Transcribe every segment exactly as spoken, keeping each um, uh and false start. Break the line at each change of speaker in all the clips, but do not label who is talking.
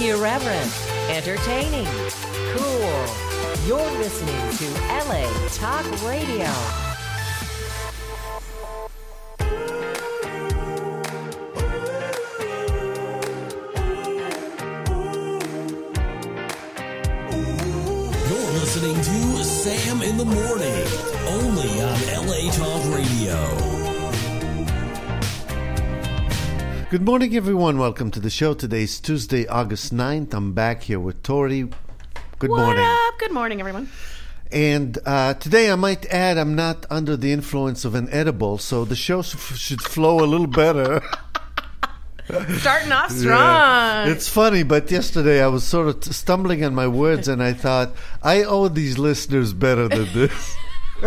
Irreverent, entertaining, cool. You're listening to L A Talk Radio.
You're listening to Sam in the Morning, only on L A Talk Radio.
Good morning, everyone. Welcome to the show. Today's Tuesday, August ninth. I'm back here with Tori. Good
what
morning.
What up? Good morning, everyone.
And uh, today, I might add, I'm not under the influence of an edible, so the show should flow a little better.
Starting off strong.
Yeah. It's funny, but yesterday I was sort of t- stumbling on my words, and I thought, I owe these listeners better than this.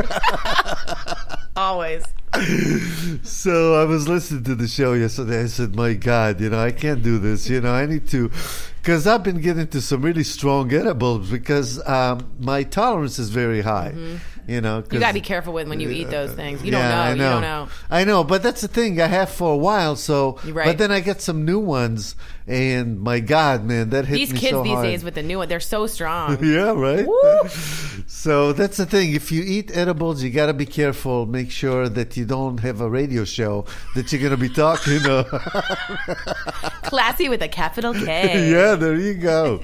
Always.
So I was listening to the show yesterday. I said, my God, you know, I can't do this. You know, I need to, because I've been getting to some really strong edibles because um, my tolerance is very high. Mm-hmm. You know,
you got to be careful with when you eat those things. You
yeah,
don't know.
I know.
You don't know.
I know, but that's the thing. I have for a while. So,
right.
But then I get some new ones, and my God, man, that hit
these
me
kids
so
these
hard.
days with the new one, they're so strong.
Yeah, right.
Woo!
So that's the thing. If you eat edibles, you got to be careful. Make sure that you don't have a radio show that you're going to be talking. You know.
Classy with a capital K.
Yeah, there you go.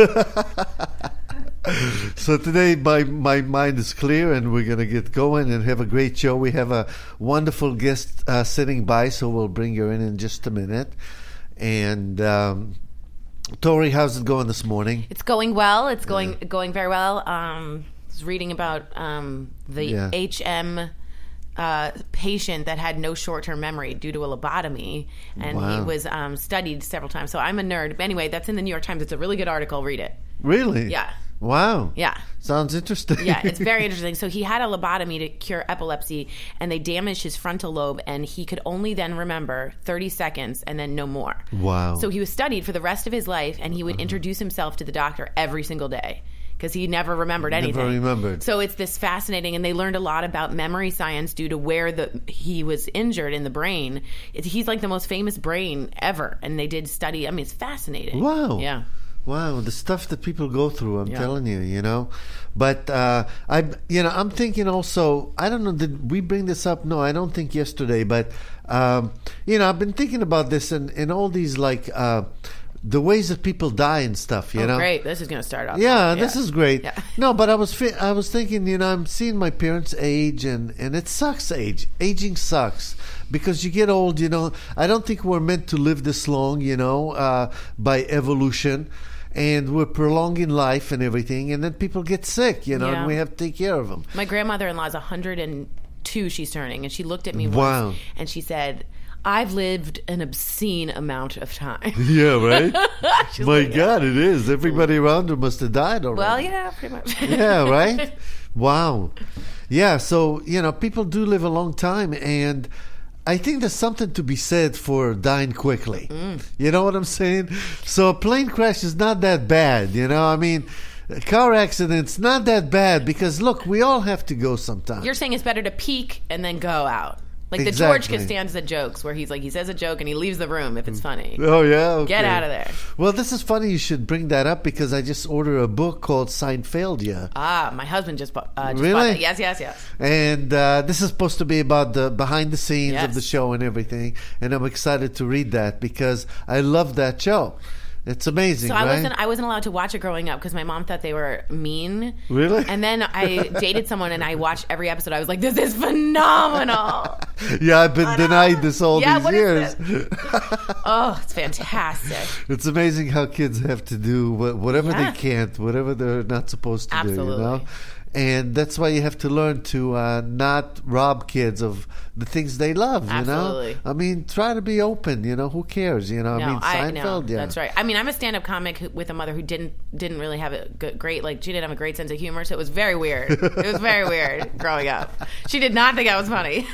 So today my, my mind is clear and we're going to get going and have a great show. We have a wonderful guest uh, sitting by, so we'll bring her in in just a minute. And um, Tori, how's it going this morning?
It's going well. It's going yeah. going very well. Um, I was reading about um, the yeah. H M uh, patient that had no short-term memory due to a lobotomy, and wow. he was um, studied several times. So I'm a nerd. But anyway, that's in the New York Times. It's a really good article. Read it.
Really?
Yeah.
Wow.
Yeah.
Sounds interesting.
Yeah, it's very interesting. So he had a lobotomy to cure epilepsy, and they damaged his frontal lobe, and he could only then remember thirty seconds and then no more.
Wow.
So he was studied for the rest of his life, and he would uh-huh. introduce himself to the doctor every single day because he never remembered anything.
Never remembered.
So it's this fascinating, and they learned a lot about memory science due to where the he was injured in the brain. It, he's like the most famous brain ever, and they did study. I mean, it's fascinating.
Wow.
Yeah.
Wow, the stuff that people go through, I'm
yeah.
telling you, you know. But uh, I, you know, I'm thinking also. I don't know. Did we bring this up? No, I don't think yesterday. But um, you know, I've been thinking about this and, and all these like uh, the ways that people die and stuff. You
oh,
know,
great. This is going to start off.
Yeah,
yeah,
this is great.
Yeah.
No, but I was fi- I was thinking, you know, I'm seeing my parents age, and, and it sucks. Age, aging sucks. Because you get old, you know. I don't think we're meant to live this long, you know, uh, by evolution. And we're prolonging life and everything. And then people get sick, you know,
yeah.
and we have to take care of them.
My grandmother-in-law is one hundred two she's turning. And she looked at me
wow.
once and she said, I've lived an obscene amount of time.
Yeah, right? My
like,
God, it is. Everybody around her must have died already.
Well, yeah, pretty much.
Yeah, right? Wow. Yeah, so, you know, people do live a long time, and I think there's something to be said for dying quickly. Mm. You know what I'm saying? So a plane crash is not that bad, you know? I mean, a car accident's not that bad because, look, we all have to go sometime.
You're saying it's better to peak and then go out. Like the
exactly.
George Costanza jokes where he's like, he says a joke and he leaves the room if it's funny.
Oh, yeah? Okay.
Get out of there.
Well, this is funny you should bring that up because I just ordered a book called Seinfeldia.
Ah, my husband just bought, uh, just
really?
bought that. Yes, yes, yes.
And uh, this is supposed to be about the behind the scenes
yes.
of the show and everything. And I'm excited to read that because I love that show. It's amazing,
so I
right?
wasn't I wasn't allowed to watch it growing up because my mom thought they were mean.
Really?
And then I dated someone and I watched every episode. I was like, this is phenomenal.
Yeah, I've been denied this all
yeah,
these
what
years.
Is this? Oh, it's fantastic.
It's amazing how kids have to do whatever
yeah.
they can't, whatever they're not supposed to
Absolutely.
do, you know? And that's why you have to learn to uh, not rob kids of the things they love, you
Absolutely.
know? I mean, try to be open, you know? Who cares, you know?
No,
I mean,
I,
Seinfeld,
no,
yeah.
that's right. I mean, I'm a stand-up comic who, with a mother who didn't didn't really have a good, great, like, she didn't have a great sense of humor, so it was very weird. It was very weird growing up. She did not think I was funny.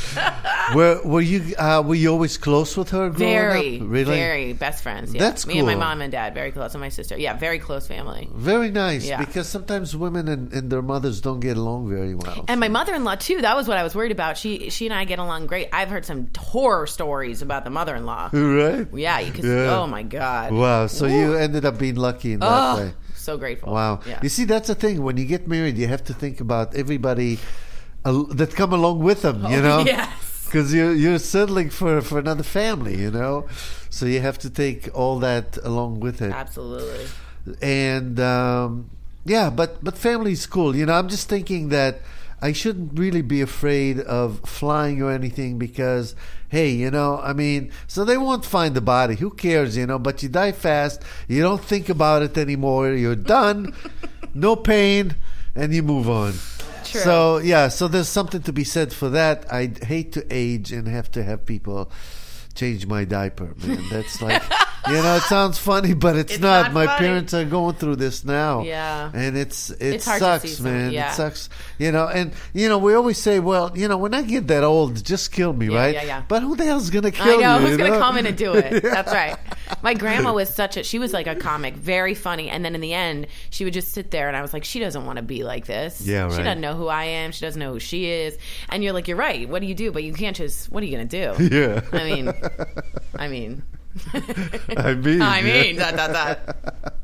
were, were, you, uh, were you always close with her growing
very,
up? Really?
Very best friends, yeah.
That's
Me
cool.
and my mom and dad, very close, and my sister. Yeah, very close family.
Very nice,
Yeah.
because sometimes women and, and their mothers don't get along very well.
And my mother-in-law too. That was what I was worried about. She she and I get along great. I've heard some horror stories about the mother-in-law.
Right?
Yeah, you could. Yeah. Oh my God.
Wow. So Woo. you ended up being lucky in that
oh,
way.
So grateful.
Wow.
Yeah.
You see, that's the thing. When you get married, you have to think about everybody uh, that come along with them. You know.
Oh, yes.
Because you're you're settling for for another family. You know. So you have to take all that along with it.
Absolutely.
And um, yeah, but but family's cool. You know, I'm just thinking that I shouldn't really be afraid of flying or anything because, hey, you know, I mean, so they won't find the body. Who cares, you know? But you die fast. You don't think about it anymore. You're done. No pain, and you move on.
True.
So yeah, so there's something to be said for that. I hate to age and have to have people change my diaper, man. That's like, you know, it sounds funny, but it's,
it's
not.
not
my
funny.
Parents are going through this now.
Yeah.
And it's it
It's hard to
sucks,
see
man.
some- yeah.
It sucks. You know, and you know, we always say, well, you know, when I get that old, just kill me,
Yeah,
right?
yeah, yeah.
But who the hell's gonna kill
I know
you?
who's
you
going to
know?
come in and do it. That's right. My grandma was such a. She was like a comic, very funny, and then in the end, she would just sit there, and I was like, she doesn't want to be like this.
Yeah,
She
right.
doesn't know who I am. She doesn't know who she is. And you're like, you're right. What do you do? But you can't just. What are you going to do?
Yeah.
I mean, I mean.
I mean,
I
yeah.
mean, dot, dot, dot.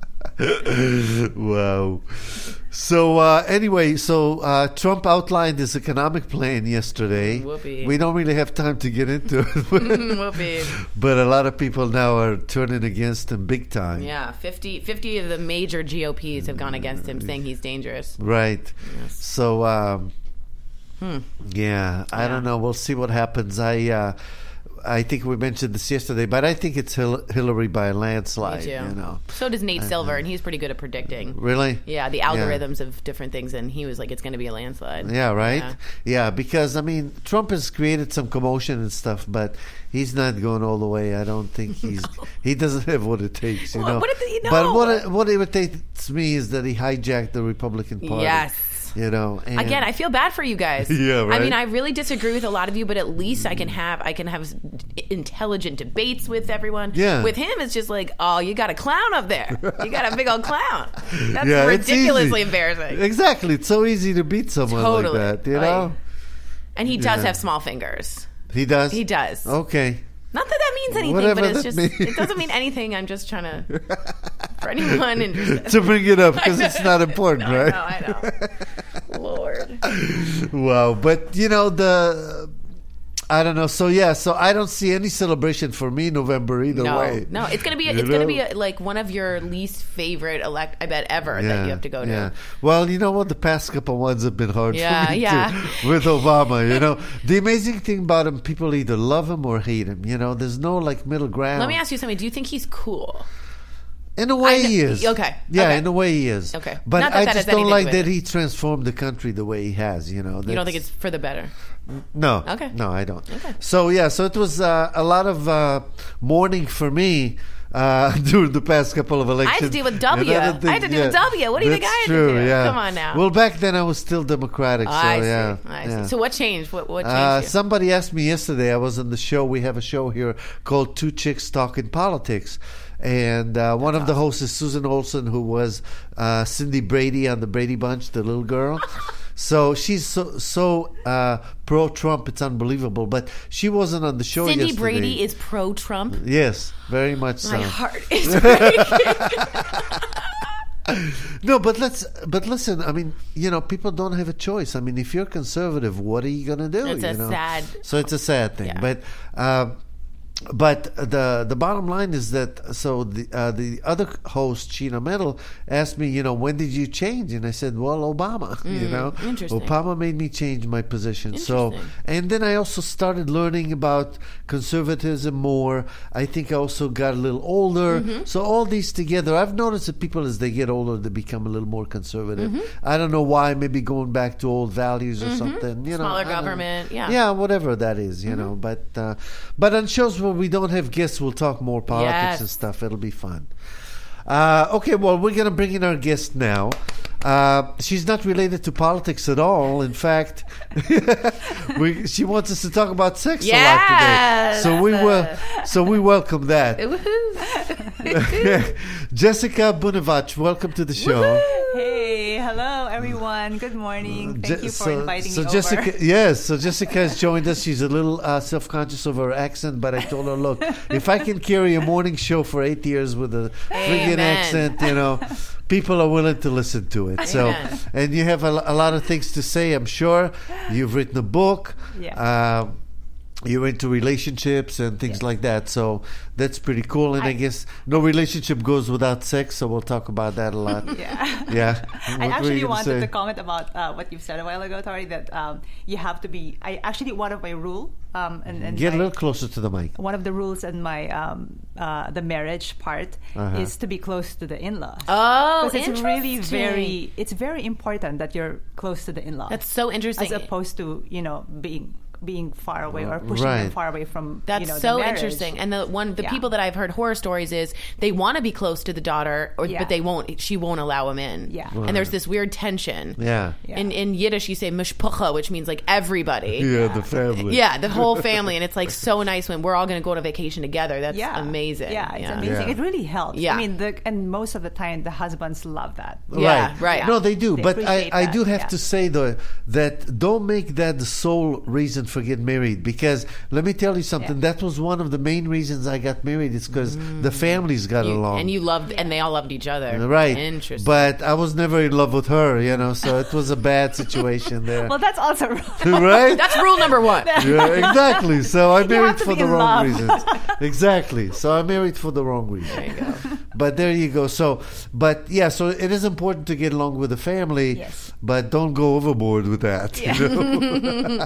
Wow. So uh, anyway, so uh, Trump outlined his economic plan yesterday.
Whoopee.
We don't really have time to get into it,
Whoopee.
but a lot of people now are turning against him big time.
Yeah, fifty, fifty of the major G O Ps have gone against him, saying he's dangerous.
Right.
Yes.
So um,
Hmm.
yeah, I
Yeah.
don't know. We'll see what happens. I. Uh, I think we mentioned this yesterday, but I think it's Hil- Hillary by a landslide.
Me too.
You know,
So does Nate Silver, and he's pretty good at predicting.
really?
Yeah, the algorithms of different things, and he was like, "It's going to be a landslide."
Yeah, right?
Yeah.
Yeah. Because, I mean, Trump has created some commotion and stuff, but he's not going all the way. I don't think he's... He doesn't have what it takes, you
Well,
know?
what did he know?
But what, it- what irritates me is that he hijacked the Republican Party.
Yes.
You know? And
Again, I feel bad for you guys.
Yeah, right?
I mean, I really disagree with a lot of you, but at least I can have I can have intelligent debates with everyone.
Yeah.
With him, it's just like, oh, you got a clown up there. You got a big old clown. That's
Yeah, it's
ridiculously
easy.
embarrassing.
Exactly. It's so easy to beat someone
Totally.
like that, you
Right.
know?
And he does
Yeah.
have small fingers.
He does?
He does.
Okay.
Not that that means anything,
Whatever
but it's
that
just
means.
it doesn't mean anything. I'm just trying to for anyone interested.
To bring it up, because it's not important,
I
right?
know, I know. Lord.
Wow. But, you know, the... I don't know. So, yeah, so I don't see any celebration for me November either
No,
way.
no, it's gonna be a,
You
it's gonna
know?
be a, like one of your least favorite elect, I bet ever that you have to go to.
Yeah. Well, you know what? The past couple ones have been hard
Yeah,
for me
yeah.
too. With Obama, you know, the amazing thing about him, people either love him or hate him. You know, there's no like middle ground.
Let me ask you something. Do you think he's cool?
In a way,
I kn-
he is.
okay,
Yeah,
okay.
in a way, he is.
Okay.
But
Not that
I
that
just
has
don't
anything
like
to do with
that
it.
he transformed the country the way he has. You know.
You don't
That's-
think it's for the better?
No.
Okay.
No, I don't.
Okay.
So yeah, so it was uh, a lot of uh, mourning for me uh, during the past couple of elections.
I had to deal with W.
And other
I had to deal with W. What do you think
That's
I had to
true,
do?
Yeah.
Come on now.
Well, back then I was still Democratic. So
I see.
yeah,
I
yeah.
see. So what changed? What what changed?
Uh,
you?
somebody asked me yesterday. I was on the show. We have a show here called Two Chicks Talking Politics. And uh, one of the hosts is Susan Olsen, who was uh, Cindy Brady on the Brady Bunch, the little girl. So she's so so uh, pro-Trump, it's unbelievable. But she wasn't on the show
Cindy
yesterday.
Brady is pro-Trump.
Yes, very much
My
so.
heart is breaking.
No, but let's. But listen, I mean, you know, people don't have a choice. I mean, if you're conservative, what are you going to do?
It's
you
a
know?
sad-
So it's a sad thing.
Yeah.
But. Uh, But the the bottom line is that so the uh, the other host Sheena Metal asked me, you know, when did you change? And I said, well, Obama. you know,
interesting.
Obama made me change my position. So
Interesting.
and then I also started learning about conservatism more. I think I also got a little older.
Mm-hmm.
So all these together, I've noticed that people as they get older, they become a little more conservative.
Mm-hmm.
I don't know why. Maybe going back to old values or something. You know,
Smaller
I don't know.
government, yeah.
yeah, whatever that is. You know, but uh, but on shows where we don't have guests, we'll talk more politics
Yes.
and stuff. It'll be fun. Uh, okay, well, we're going to bring in our guest now. Uh, she's not related to politics at all. In fact, we, she wants us to talk about sex a lot
Yeah,
today. So we
that's
will. So we welcome that.
Woohoo.
Jessica Bunevich, welcome to the show.
Woohoo.
Hey, hello everyone. Good morning. Thank you for
so,
inviting
so
me
Jessica,
over.
yes, so Jessica has joined us. She's a little uh, self-conscious of her accent, but I told her, look, if I can carry a morning show for eight years with a friggin' accent, you know, people are willing to listen to it. So,
Amen.
and you have a, a lot of things to say, I'm sure. You've written a book.
Yeah.
Um, you're into relationships and things
Yes.
like that. So that's pretty cool. And I,
I-
guess no relationship goes without sex, so we'll talk about that a lot.
Yeah.
Yeah.
I
What were
actually
you gonna
wanted
say?
to comment about uh, what you've said a while ago, Tori, that um, you have to be. I actually one of my rule um, and, and
Get a
my-
little closer to the mic.
one of the rules in my um, uh, the marriage part
Uh-huh.
is to be close to the in-laws.
Oh,
because it's really
interesting.
very it's very important that you're close to the in-laws.
That's so interesting.
as opposed to you know being being far away or pushing
Right.
them far away from.
That's
you know, the
so
marriage.
interesting. And the one, the
Yeah.
people that I've heard horror stories is they want to be close to the daughter, or
Yeah.
but they won't. She won't allow him in.
Yeah.
And there's this weird tension.
Yeah.
Yeah.
In in Yiddish, you say mishpucha, which means like everybody.
Yeah, the family.
Yeah, the whole family, and it's like so nice when we're all going to go to vacation together. That's
Yeah,
amazing.
Yeah, it's amazing.
Yeah.
It really helps.
Yeah.
I mean, the, and most of the time, the husbands love that.
Yeah, right.
No, they do.
They
but I,
appreciate
I
that,
do have
yeah.
to say, though, that don't make that the sole reason for getting married. Because let me tell you something.
Yeah.
That was one of the main reasons I got married. Is because the families got
You-
along.
and you loved, and they all loved each other.
Right.
Interesting.
But I was never in love with her, you know, so it was a bad situation there.
Well, that's also
right?
That's rule number one.
Yeah, exactly. So I married
have to
for
be
the
in
wrong
love.
reasons. Exactly. So I married for the wrong reason.
There you go.
But there you go. So, but yeah, so it is important to get along with the family,
Yes.
but don't go overboard with that. You know?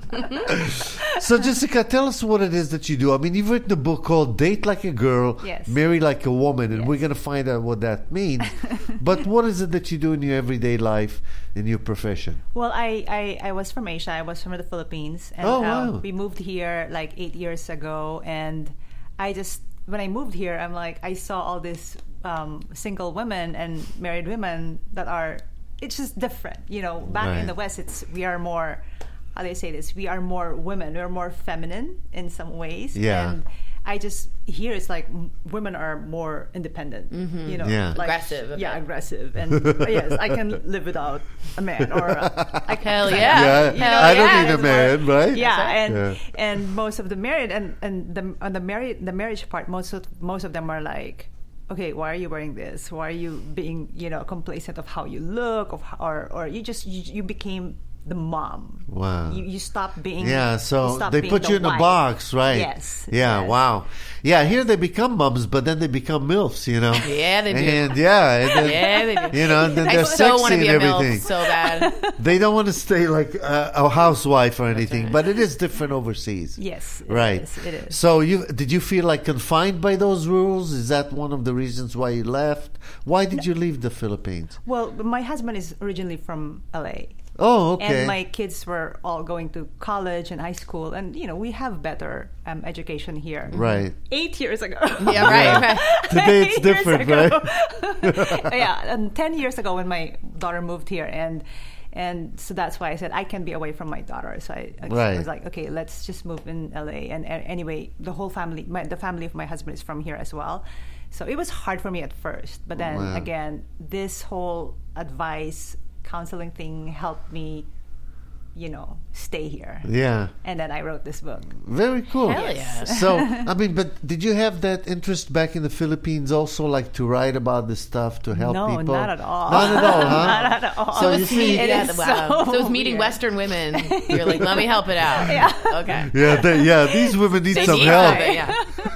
So, Jessica, tell us what it is that you do. I mean, you've written a book called Date Like a Girl,
Yes.
Marry Like a Woman, and
Yes.
we're going to find out what that means. But what is it that you do in your everyday life, in your profession?
Well, I, I, I was from Asia. I was from the Philippines. And,
Oh,
um,
wow.
we moved here like eight years ago. And I just, when I moved here, I'm like, I saw all these um, single women and married women that are, it's just different. You know, back
Right.
in the West, it's we are more, how do I say this? We are more women. We're more feminine in some ways.
Yeah.
And I just, here it's like m- women are more independent. You know,
Yeah.
like,
Aggressive a
Yeah,
bit.
aggressive. And yes, I can live without a man or a, I can,
Hell yeah.
Yeah,
you know,
I don't
yeah,
need a
it's
man,
more-
right?
Yeah,
right.
and
Yeah.
and most of the married and and the on the married the marriage part, most of most of them are like, okay, why are you wearing this? Why are you being you know complacent of how you look, of how, or or you just you, you became the mom.
Wow.
You you stop being
Yeah,
you
so
stop
they
being
put
the
you in a
wife.
box, right?
Yes.
Yeah,
yes.
wow. Yeah, here they become mums, but then they become MILFs, you know?
Yeah, they do.
And yeah, and then,
Yeah, they do.
you know, and then
I
they're
so want
sexy
to be
and
a
everything.
MILF so bad.
They don't want to stay like a, a housewife or anything,
right.
but it is different overseas.
Yes. it
Right.
is, It is.
So you did you feel like confined by those rules? Is that one of the reasons why you left? Why did you leave the Philippines?
Well, my husband is originally from L A.
Oh, okay.
And my kids were all going to college and high school, and you know we have better um, education here.
Right.
Eight years ago.
Yeah, right, right.
Today it's
Eight years
different,
ago.
right?
Yeah, and ten years ago when my daughter moved here, and and so that's why I said I can be away from my daughter. So I, I
Right.
was like, okay, let's just move in L A. And uh, anyway, the whole family, my, the family of my husband is from here as well. So it was hard for me at first, but then
Wow.
again, this whole advice counseling thing helped me, you know, stay here.
Yeah.
And then I wrote this book.
Very cool.
Hell yeah.
So, I mean, but did you have that interest back in the Philippines also, like to write about this stuff, to help
No,
people?
not at all.
Not at all, huh?
Not at all.
So you see,
It
yeah,
is
wow.
so
So, it's meeting
weird.
Western women. You're like, let me help it out.
Yeah.
Okay.
yeah, they, yeah, these women need
They
some
need
help.
help, yeah.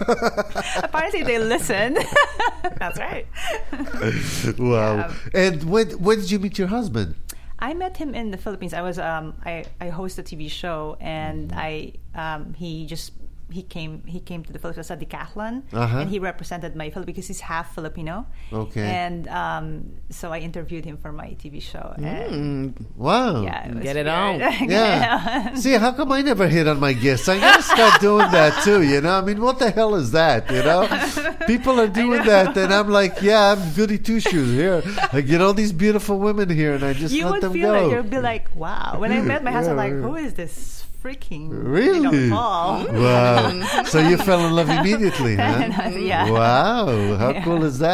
Apparently they listen. That's right.
Wow.
Yeah.
And when when did you meet your husband?
I met him in the Philippines. I was um I, I host a T V show and I um he just he came he came to the Philippines at Decathlon
Uh-huh.
and he represented my Philippines because he's half Filipino.
Okay.
And um so I interviewed him for my T V show. And
Wow.
yeah, it was
Get it
weird.
on.
Yeah. See, how come I never hit on my guests? I gotta start doing that too, you know? I mean, what the hell is that, you know? People are doing that, and I'm like, yeah, I'm goody two shoes here. I get all these beautiful women here, and I just
You
let
would
them
feel
go.
it. You'd be like, wow. When I met my husband,
Yeah,
like,
yeah.
who is this freaking
Really?
You know, Paul?
Wow. So you fell in love immediately, huh?
yeah.
Wow. How
Yeah.
cool is that?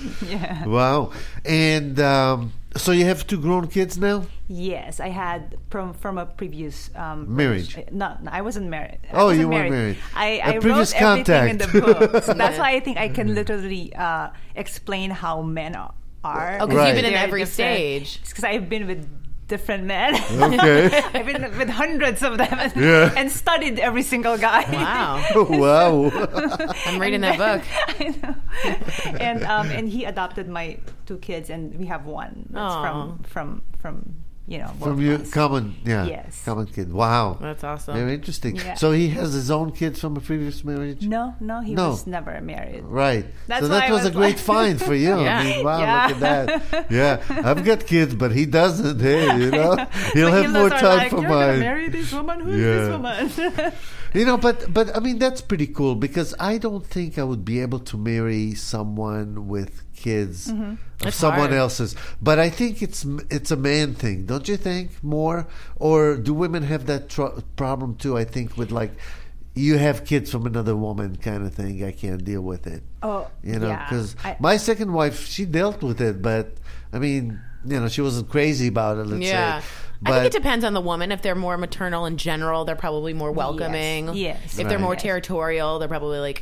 Yeah.
Wow. And um, so you have two grown kids now?
Yes, I had from from a previous um,
marriage.
No, no, I wasn't married. I
oh,
wasn't
you weren't
married.
married.
I,
a
I
previous
wrote
contact.
everything in the book. So that's why I think I can literally uh, explain how men are. are.
Oh, because
Right.
you've been in
They're
every
different.
stage.
It's because I've been with different men.
Okay.
I've been with hundreds of them and,
Yeah.
and studied every single guy.
Wow.
Wow.
I'm reading that book.
I know. And um, and he adopted my two kids, and we have one that's
Aw.
from from from you know both
From
of
your
us.
common, yeah,
Yes.
common kid. Wow.
That's awesome.
Very interesting.
Yeah.
So he has his own kids from a previous marriage?
No, no, he
No.
was never married.
Right.
That's
so that
why I
was, a
was
great
like-
find for you.
Yeah.
I mean, wow,
Yeah.
look at that. Yeah. I've got kids, but he doesn't. Hey, you know, he'll
So
have
he
more
looks
time
like,
for
You're gonna
mine.
marry this woman? Who's
Yeah.
this woman?
You know, but but I mean that's pretty cool because I don't think I would be able to marry someone with kids
Mm-hmm.
of
That's
someone
hard.
else's. But I think it's it's a man thing, don't you think? More, or do women have that tr- problem too? I think with like you have kids from another woman kind of thing. I can't deal with it.
Oh,
You know,
yeah.
because
I-
my second wife, she dealt with it, but I mean, you know, she wasn't crazy about it. Let's
Yeah.
say.
I think it depends on the woman. If they're more maternal in general, they're probably more welcoming.
Yes.
If they're
Right.
more
Yes.
territorial, they're probably like,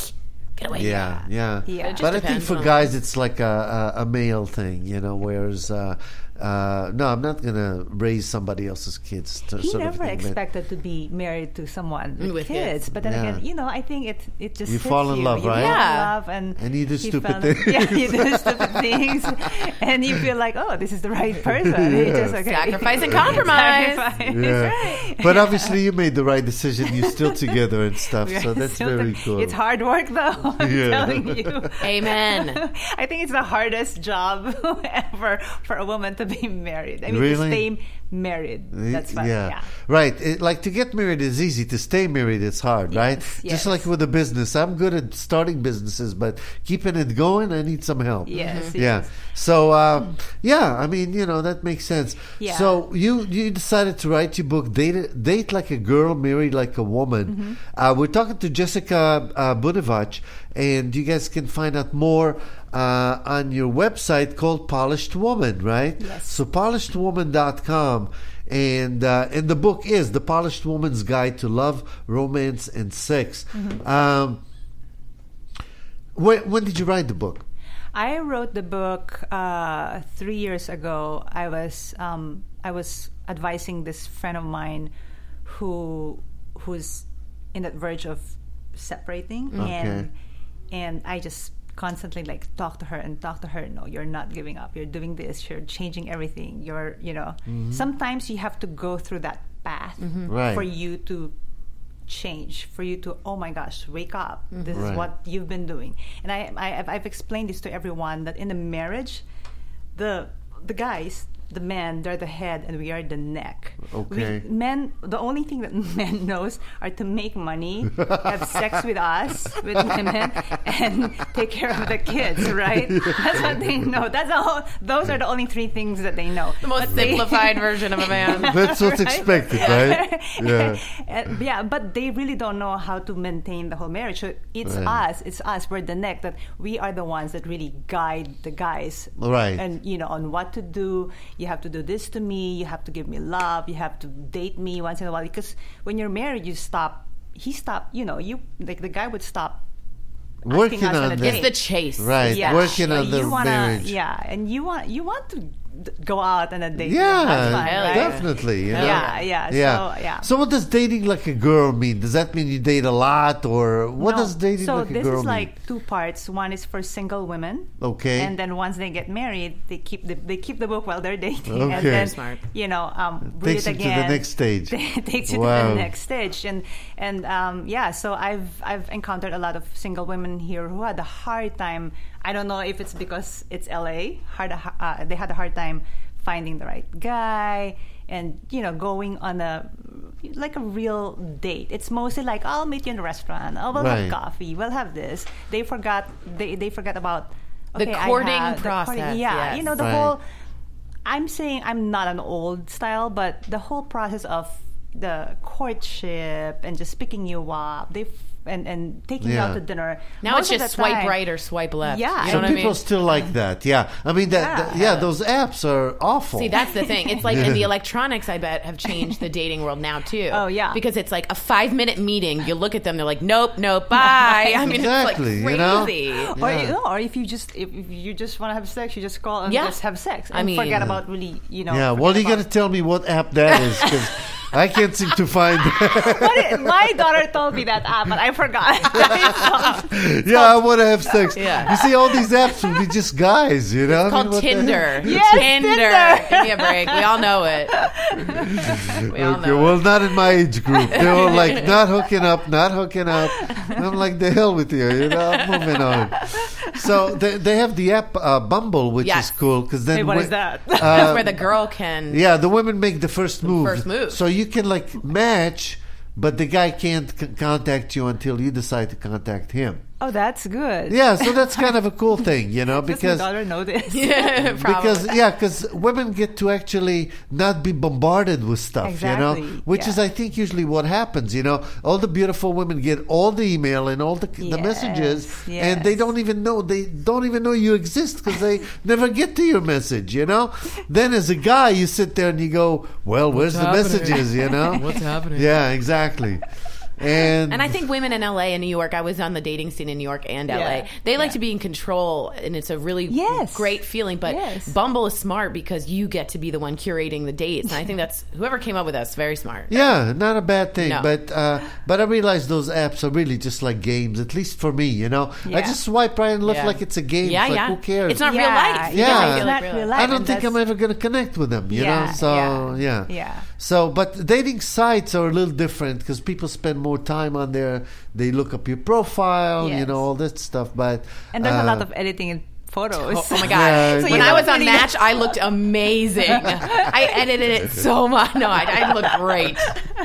get away.
Yeah, yeah.
Yeah. It just
But I think
depends
for
on-
guys, it's like a, a, a male thing, you know, whereas, uh, uh, no, I'm not going to raise somebody else's kids. To
He
sort of
never
thing, but
expected to be married to someone with,
With
kids.
kids.
But then
Yeah.
again, you know, I think it it just
You
hits
fall in
you.
love,
you
right?
fall in
Yeah.
love and
And you do
he
stupid
fell-
things.
Yeah, you do stupid things, and you feel like, oh, this is the right person. You just, okay.
Sacrifice and compromise.
Sacrifice.
Yeah. But obviously, you made the right decision. You're still together and stuff, so that's
Still
very
the-
cool.
It's hard work, though. I'm
Yeah.
telling you.
Amen.
I think it's the hardest job ever for a woman to be married. I mean,
Really?
to stay married. That's fine.
yeah.
Yeah.
Right. It, like to get married is easy. To stay married is hard, right?
Yes,
Just
yes.
like with a business. I'm good at starting businesses, but keeping it going, I need some help.
Yes,
Yeah.
yes.
So, uh, yeah, I mean, you know, that makes sense.
Yeah.
So you you decided to write your book, Date, Date Like a Girl, Marry Like a Woman.
Mm-hmm.
Uh, we're talking to Jessica uh, Bunevach, and you guys can find out more uh, on your website called Polished Woman, right?
Yes.
So polished woman dot com. And uh, and the book is The Polished Woman's Guide to Love, Romance, and Sex.
Mm-hmm.
Um, when, when did you write the book?
I wrote the book uh, three years ago. I was um, I was advising this friend of mine who who's in that verge of separating,
Okay.
and and I just constantly like talk to her and talk to her. No, you're not giving up. You're doing this. You're changing everything. You're you know. Sometimes you have to go through that path
Right.
for you to change, for you to, oh my gosh, wake up. This
Right.
is what you've been doing. And I, I I've, I've explained this to everyone that in a marriage, the the guys, the men, they're the head and we are the neck.
Okay.
We, men, the only thing that men knows are to make money, have sex with us, with women, and take care of the kids, right? That's what they know. That's the whole, those are the only three things that they know.
The most
But they-
simplified version of a man.
That's what's expected, right? Yeah.
And- yeah, but they really don't know how to maintain the whole marriage. So it's
Right.
us, it's us, we're the neck, that we are the ones that really guide the guys.
Right.
And, you know, on what to do. You have to do this to me, you have to give me love, you have to date me once in a while. Because when you're married, you stop, he stopped, you know, you, like the guy would stop
Working
asking us
on
a
that.
date.
It's the chase.
Right.
Yeah.
Working
So
on the
you wanna,
marriage.
Yeah, and you want you want to d- go out on a date.
Yeah,
Have fun,
hell
right?
yeah.
definitely. You know?
Yeah, yeah, so, yeah.
So what does dating like a girl mean? Does that mean you date a lot, or what
No.
does dating
so
like a
this
girl
is
mean?
like two parts. One is for single women.
Okay.
And then once they get married, they keep the they keep the book while they're dating.
Okay.
And then,
Smart.
you know, um, read
Takes
it
it to the
again.
next stage.
takes you to
Wow.
the next stage. And and um, yeah, so I've I've encountered a lot of single women here who had a hard time. I don't know if it's because it's L A. Hard, uh, they had a hard time finding the right guy and, you know, going on a like a real date. It's mostly like, I'll meet you in the restaurant. Oh, we'll
Right.
have coffee. We'll have this. They forgot. They they forget about
The
okay, I
courting
have- the
process,
courting- yeah,
yes.
you know the
Right.
whole. I'm saying I'm not an old style, but the whole process of the courtship and just picking you up. They and and taking you
Yeah.
out to dinner.
Now
Most
it's
of
just
the
swipe
time-
right or swipe left.
Yeah.
You know
Some
what
Some
I
people
mean?
still like that. Yeah, I mean that.
Yeah.
that- yeah, those apps are awful.
See, that's the thing. It's like, and the electronics, I bet, have changed the dating world now too.
Oh, yeah.
because it's like a five minute meeting. You look at them, they're like, nope, nope, bye. I mean,
Exactly,
it's like
you know?
crazy.
Or,
Yeah.
you know, or if you just if, if you just want to have sex, you just call and
Yeah.
just have sex. And
I mean-
forget
Yeah.
about really, you know.
yeah,
forget
well, you
about-
got to tell me what app that is because I can't seem to find.
What it- my daughter told me that app, but I forgot.
Yeah, I want to have sex.
Yeah.
You see, all these apps would be just guys. You know, I
It's
mean,
called
what the heck?
Tinder.
Yes,
Tinder.
Tinder.
Give me a break. We all know it. We all
Okay,
know
well,
it.
not in my age group. They were like, not hooking up, not hooking up. I'm like, the hell with you, you know, moving on. So they, they have the app uh, Bumble, which
Yes.
is cool because then
Hey, what
we-
is that?
uh,
That's where the girl can.
yeah, the women make the first move.
first move.
So you can like match, but the guy can't c- contact you until you decide to contact him.
Oh, that's good.
Yeah, so that's kind of a cool thing, you know,
Does my
because
daughter know this?
Yeah, probably.
because yeah, because women get to actually not be bombarded with stuff, you know,
Exactly,
which
yeah.
is I think usually what happens. You know, all the beautiful women get all the email and all the the
Yes,
messages, and they
yes.
don't even know they don't even know you exist because they never get to your message. You know, then as a guy, you sit there and you go, "Well, where's the
happening?
messages?" You know,
What's happening?
Yeah, exactly. And
And I think women in L A and New York, I was on the dating scene in New York and L A.
Yeah.
They like
Yeah.
to be in control, and it's a really
Yes.
great feeling. But
Yes.
Bumble is smart because you get to be the one curating the dates. And I think that's whoever came up with that's very smart.
yeah, not a bad thing,
No.
but uh, but I realize those apps are really just like games, at least for me. You know, I
Yeah.
just swipe right and left
Yeah.
like it's a game.
Yeah,
It's like,
yeah.
who cares?
It's not
Yeah,
real life. You
Yeah.
can't
It's
feel
not
like
real
real
life.
I don't
and
think I'm
that's-
ever going to connect with them, you
Yeah,
know. So yeah.
yeah. Yeah.
So, but dating sites are a little different because people spend more time on there. They look up your profile, you
Yes.
know, all that stuff. But
And there's a lot
uh,
of editing in photos.
Oh, oh my god!
Yeah,
when
yeah.
I was
you
on
don't
Match, I looked amazing. I edited it so much. No, I, I looked great.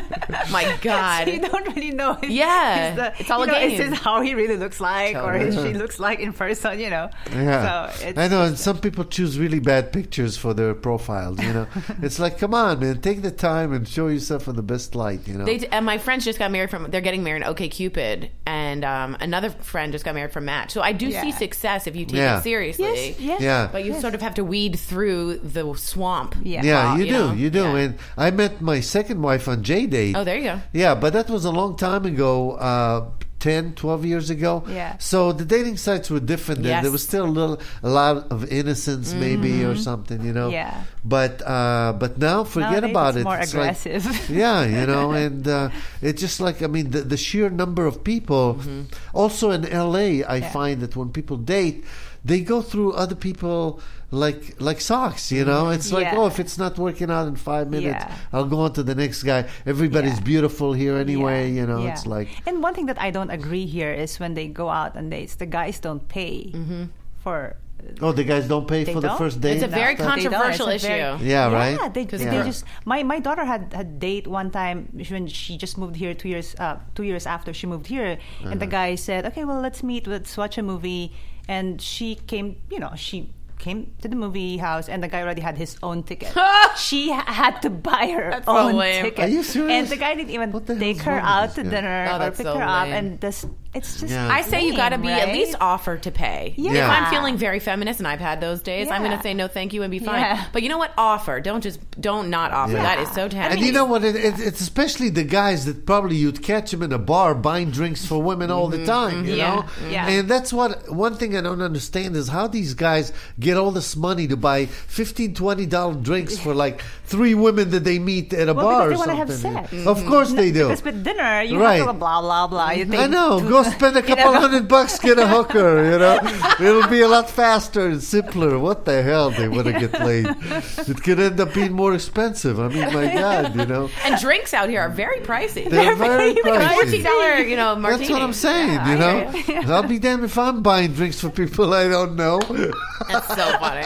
My god!
So you don't really know. If,
Yeah,
is the,
it's all
you
a
know,
game.
Is this how he really looks like, or
Totally.
is she looks like in person? You know.
Yeah,
So it's
I know, and some people choose really bad pictures for their profiles. You know, it's like, come on, man, take the time and show yourself in the best light. You know,
They, and my friends just got married from. They're getting married in OkCupid, and um, another friend just got married from Match. So I do see
Yeah.
success if you take
Yeah.
it seriously.
Yes. Yes.
yeah.
But you sort of have to weed through the swamp.
Yeah.
Yeah,
Uh,
you,
you
do,
know,
you do.
yeah.
And I met my second wife on J-Date.
Oh, there you go.
Yeah, but that was a long time ago, uh, ten, twelve years ago.
Yeah.
So the dating sites were different then.
Yes.
There was still a little, a lot of innocence maybe or something, you know.
Yeah.
But uh, but now forget
Nowadays
about
it's
it.
more
It's like-
aggressive.
yeah, you know, and uh, it's just like, I mean, the, the sheer number of people. Also in L A, I
Yeah.
find that when people date, they go through other people like like socks, you know. It's like,
Yeah.
oh, if it's not working out in five minutes,
Yeah.
I'll go on to the next guy. Everybody's
Yeah.
beautiful here anyway,
Yeah,
you know.
yeah.
It's like,
And one thing that I don't agree here is when they go out on dates, the guys don't pay for.
oh, the guys don't pay
They
for the
don't?
first date.
It's a
and
very
stuff?
They don't.
controversial
It's a very-
issue.
Yeah, right?
Yeah, they, they
Yeah.
just my, my daughter had had date one time when she just moved here two years uh, two years after she moved here, and the guy said, "Okay, well, let's meet, let's watch a movie," and she came, you know, she came to the movie house, and the guy already had his own ticket. She ha- had to buy her
That's so
own
lame.
ticket.
Are you serious?
And the guy didn't even
What the
take
hell's
her
wrong with
out
this
to
guy?
dinner
Oh,
or
that's
pick
so
her up,
lame.
and this it's just.
Yeah.
I say you got to
lame,
be at
right?
least offer to pay.
Yeah.
If I'm feeling very feminist, and I've had those days, I'm
Yeah.
going to say no, thank you, and be fine.
Yeah.
But you know what? Offer. Don't just don't not offer.
Yeah.
That is so tempting.
And you know what? It, it, it's especially the guys that probably you'd catch them in a bar buying drinks for women all the time, you
Yeah.
know?
Yeah.
And that's what, one thing I don't understand is how these guys get all this money to buy fifteen, twenty dollars drinks for like three women that they meet at a
Well,
bar
because they
or
wanna have
something.
sex.
Of course they do.
Because with dinner, you
Right.
have to go blah blah blah. You
I
think
know.
two-
Go spend a
you
couple
know?
hundred bucks, get a hooker. You know, it'll be a lot faster and simpler. What the hell? They want to get laid. It could end up being more expensive. I mean, my God, you know,
and drinks out here are very pricey.
they're very pricey.
Fourteen dollar, you know, martini.
That's what I'm saying.
Yeah,
you
I
know,
hear you.
I'll be damned if I'm buying drinks for people I don't know.
That's so funny.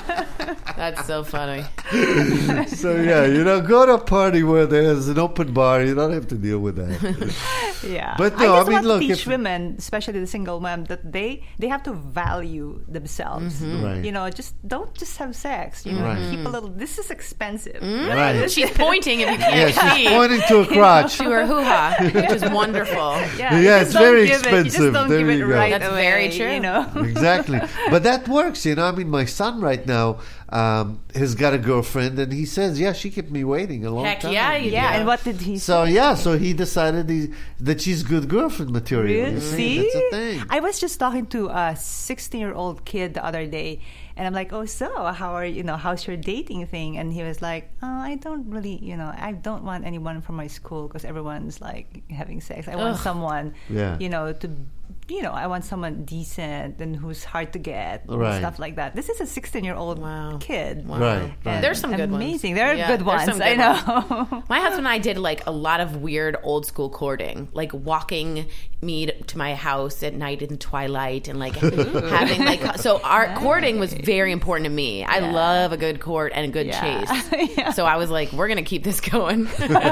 That's so funny.
So yeah, you know, go to a party where there's an open bar. You don't have to deal with that.
Yeah,
But no,
I just
I mean,
want
look,
to teach
if-
women, especially the single women, that they they have to value themselves.
Right.
You know, just don't just have sex. You know,
Right.
keep a little. This is expensive.
Right.
She's pointing if you can't
Yeah, she's
see.
pointing to a crotch.
To her hoo-ha, which is wonderful.
Yeah,
Yeah,
you
it's
just don't
very
give It, you
expensive.
just don't
There
give
you
it
go.
right
That's
away,
very true.
You know.
Exactly. But that works, you know. I mean, my son right now um, has got a girlfriend, and he says, yeah, she kept me waiting a long
Heck
time.
yeah, you
Yeah,
do.
and what did he
So,
say?
yeah, so he decided he, that she's good girlfriend material.
Really?
You
See,
That's a thing.
I was just talking to a sixteen-year-old kid the other day, and I'm like, "Oh, so how are you know? How's your dating thing?" And he was like, oh, "I don't really, you know, I don't want anyone from my school because everyone's like having sex. I want
Ugh.
someone,
Yeah.
you know, to." You know, I want someone decent and who's hard to get and
Right.
stuff like that. This is a sixteen-year-old
Wow.
kid.
Wow.
Right, right.
There's some good ones.
Amazing. There are
Yeah,
good
there's
ones.
some
I
good
know.
ones. My husband and I did like a lot of weird old school courting, like walking me to my house at night in the twilight and like having like, so our courting was very important to me. I
Yeah.
love a good court and a good
Yeah.
chase.
Yeah.
So I was like, we're going to keep this going.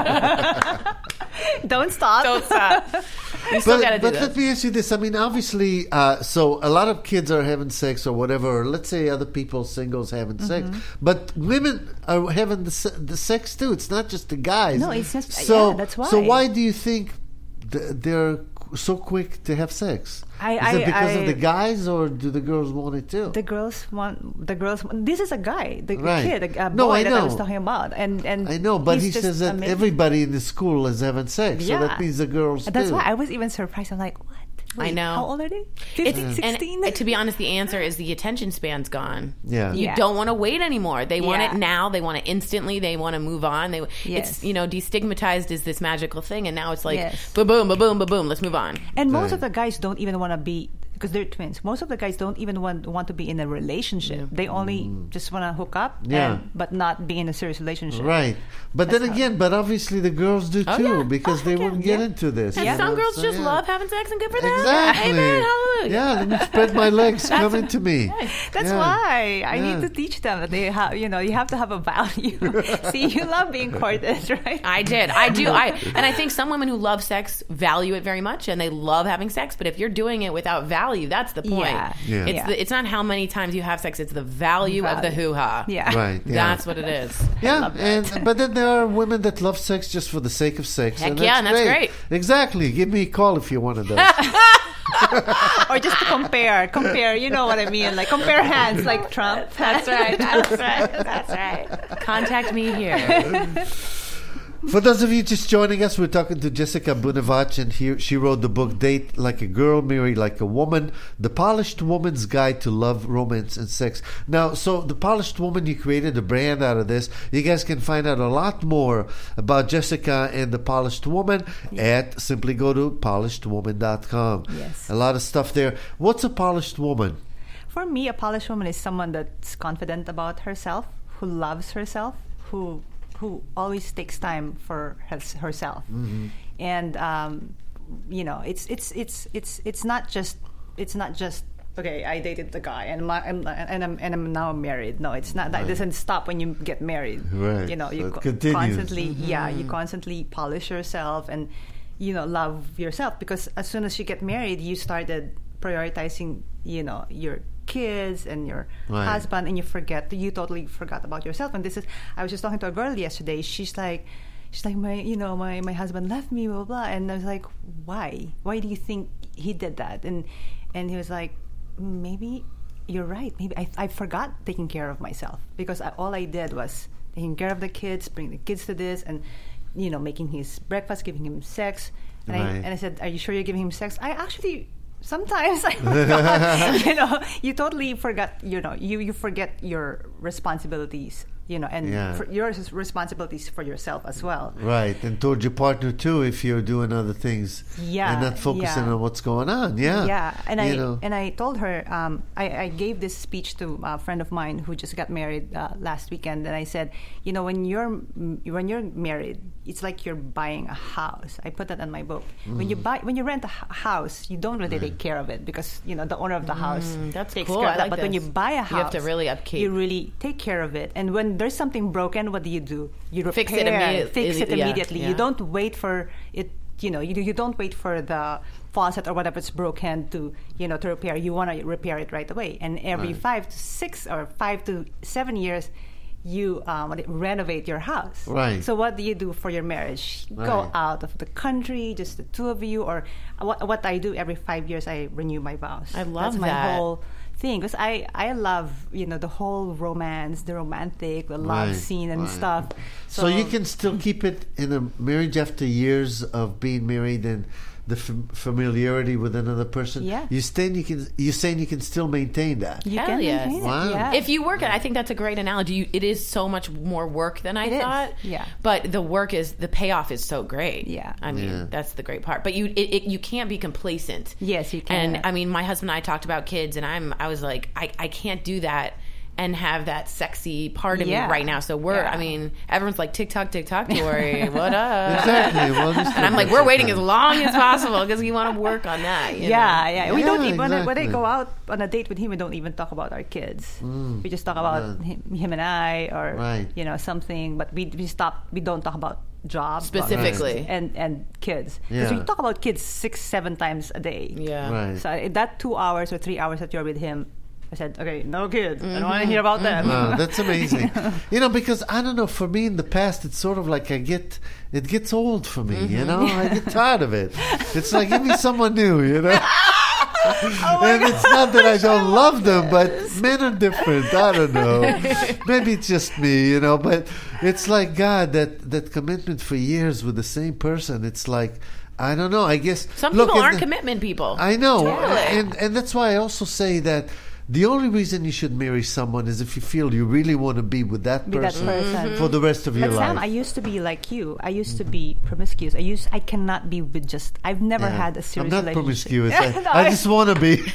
Don't stop.
Don't stop. We still
But,
got to do
but
this.
let me ask you this. I mean, obviously, uh, so a lot of kids are having sex or whatever. Or let's say other people, singles, having sex.
Mm-hmm.
But women are having the, se- the sex too. It's not just the guys.
No, it's just-
so,
yeah, that's why.
So why do you think th- they're so quick to have sex?
I-
Is
I-
it because
I-
of the guys, or do the girls want it too?
The girls want the girls. This is a guy, the
Right.
kid, a, a
No,
boy
I
that I was
know.
talking about, and and
I know, but
he's
he
just
says that
amazing.
everybody in the school is having sex, so that means the girls
That's
too.
why I was even surprised. I'm like, what?
I
Wait,
know.
How old are they?
It's,
fifteen, sixteen?
and to be honest, the answer is the attention span's gone.
Yeah.
You
Yeah.
don't want to wait anymore. They want
Yeah.
it now. They want it instantly. They want to move on. They
Yes.
it's you know destigmatized as this magical thing, and now it's like
Yes.
boom, boom, boom, boom, boom, boom. Let's move on.
And most
Right.
of the guys don't even want to be, because they're twins. Most of the guys don't even want want to be in a relationship. They only just want to hook up,
Yeah.
and, but not be in a serious relationship.
Right. But
That's
then
how-
again, but obviously the girls do
Oh,
too,
yeah.
because
Oh,
they
heck yeah.
wouldn't get
Yeah.
into this.
And
you
some
know,
girls
so,
just
yeah.
love having sex, and good for them.
Exactly.
Amen. Hallelujah.
Yeah, let me spread my legs. Come into me.
That's
Yeah.
why I
Yeah.
need to teach them that they have, you know, you have to have a value. See, you love being courted, right?
I did. I do. I and I think some women who love sex value it very much, and they love having sex. But if you're doing it without value, that's the point.
Yeah.
Yeah.
It's
Yeah.
the, it's not how many times you have sex; it's the value, of the
Value.
hoo ha.
Yeah.
Right. Yeah.
That's what it is.
Yeah, and but then there are women that love sex just for the sake of sex.
Heck
and
yeah, and that's great.
Exactly. Give me a call if you're one of those.
Or just to compare, compare. You know what I mean? Like compare hands, like Trump.
That's right. That's right. That's right. Contact me here.
For those of you just joining us, we're talking to Jessica Bunevach, and here she wrote the book Date Like a Girl, Marry Like a Woman, The Polished Woman's Guide to Love, Romance, and Sex. Now, so The Polished Woman, you created a brand out of this. You guys can find out a lot more about Jessica and The Polished Woman at simply go to polished woman dot com.
Yes.
A lot of stuff there. What's a polished woman?
For me, a polished woman is someone that's confident about herself, who loves herself, who who always takes time for hers- herself,
Mm-hmm.
and um, you know, it's it's it's it's it's not just it's not just okay. I dated the guy and my, I'm, and I'm and I'm now married. No, it's not. That doesn't stop when you get married.
Right.
You know,
So
you
it
co-
continues.
constantly yeah, you constantly polish yourself and you know love yourself, because as soon as you get married, you started prioritizing you know your kids and your
Right.
husband, and you forget you totally forgot about yourself. And this is I was just talking to a girl yesterday. She's like she's like my you know my, my husband left me, blah, blah blah. And I was like, why why do you think he did that? And and he was like, maybe you're right, maybe I, I forgot taking care of myself, because I, all I did was taking care of the kids, bring the kids to this, and you know making his breakfast, giving him sex. And I
Right.
and I said, are you sure you're giving him sex? I actually sometimes I forgot. you know, you totally forgot. You know, you you forget your responsibilities. You know, and
Yeah.
for your res- responsibilities for yourself as well.
Right, and towards your partner too, if you're doing other things,
Yeah,
and not focusing
yeah.
on what's going on. Yeah,
Yeah, and
you
I
know.
and I told her um, I, I gave this speech to a friend of mine who just got married uh, last weekend, and I said, you know, when you're when you're married, it's like you're buying a house. I put that in my book. When you buy when you rent a h- house, you don't really take care of it, because you know the owner of the house
that's
takes
cool.
care of
I
that.
like
But when you
this.
buy a
You
house,
have to really upkeep.
You really take care of it, and when there's something broken, what do you do? You repair,
Fix it immediate-
fix it
yeah,
immediately.
yeah.
You don't wait for it you know, you you don't wait for the faucet or whatever's broken to, you know, to repair. You want to repair it right away. And every
Right.
five to six or five to seven years, you um, renovate your house.
Right.
So what do you do for your marriage?
Right.
Go out of the country, just the two of you, or what, what I do every five years, I renew my vows.
I love
That's my
that.
whole thing, because I, I love, you know, the whole romance, the romantic, the love
Right,
scene and
right.
stuff.
So you can still keep it in a marriage after years of being married and the fam- familiarity with another person.
Yeah.
You saying you can. You're saying you can still maintain that.
You
Hell
can
yes.
maintain it,
Wow.
yeah.
If you work it, I think that's a great analogy. You, it is so much more work than I
It is,
thought.
yeah.
But the work is the payoff is so great.
Yeah.
I mean,
Yeah.
that's the great part. But you it, it, you can't be complacent.
Yes, you can't.
And I mean, my husband and I talked about kids, and I'm I was like, I, I can't do that and have that sexy part of
Yeah.
me right now. So we're,
Yeah.
I mean, everyone's like, TikTok, TikTok, Tori, what up?
Exactly. Well,
And I'm like, we're waiting as long as possible because we want to work on that. You
yeah,
know?
yeah. We
Yeah,
don't even when, I, when I
exactly.
go out on a date with him, we don't even talk about our kids. We just talk about
yeah.
him, him and I, or
Right.
you know, something. But we we stop. We don't talk about jobs
Specifically.
and and kids, because
Yeah.
we talk about kids six seven times a day.
Yeah.
Right.
So in that two hours or three hours that you're with him, I said, okay, no kids. I don't want to
Mm-hmm.
hear about them.
Wow, that's amazing. You know, because I don't know, for me in the past, it's sort of like I get, it gets old for me, you know? I get tired of it. It's like, give me someone new, you know? And it's not that I don't love them, but men are different. I don't know. Maybe it's just me, you know, but it's like, God, that, that commitment for years with the same person, it's like, I don't know, I guess.
Some
look,
people
and
aren't
the-
commitment people.
I know,
Totally.
and and that's why I also say that the only reason you should marry someone is if you feel you really want to be with that
Be that
person,
person.
for the rest of your
But
life.
Sam, I used to be like you. I used to be promiscuous. I used. I cannot be with just. I've never
Yeah.
had a serious
I'm not
relationship.
promiscuous. I,
No,
I just want to be.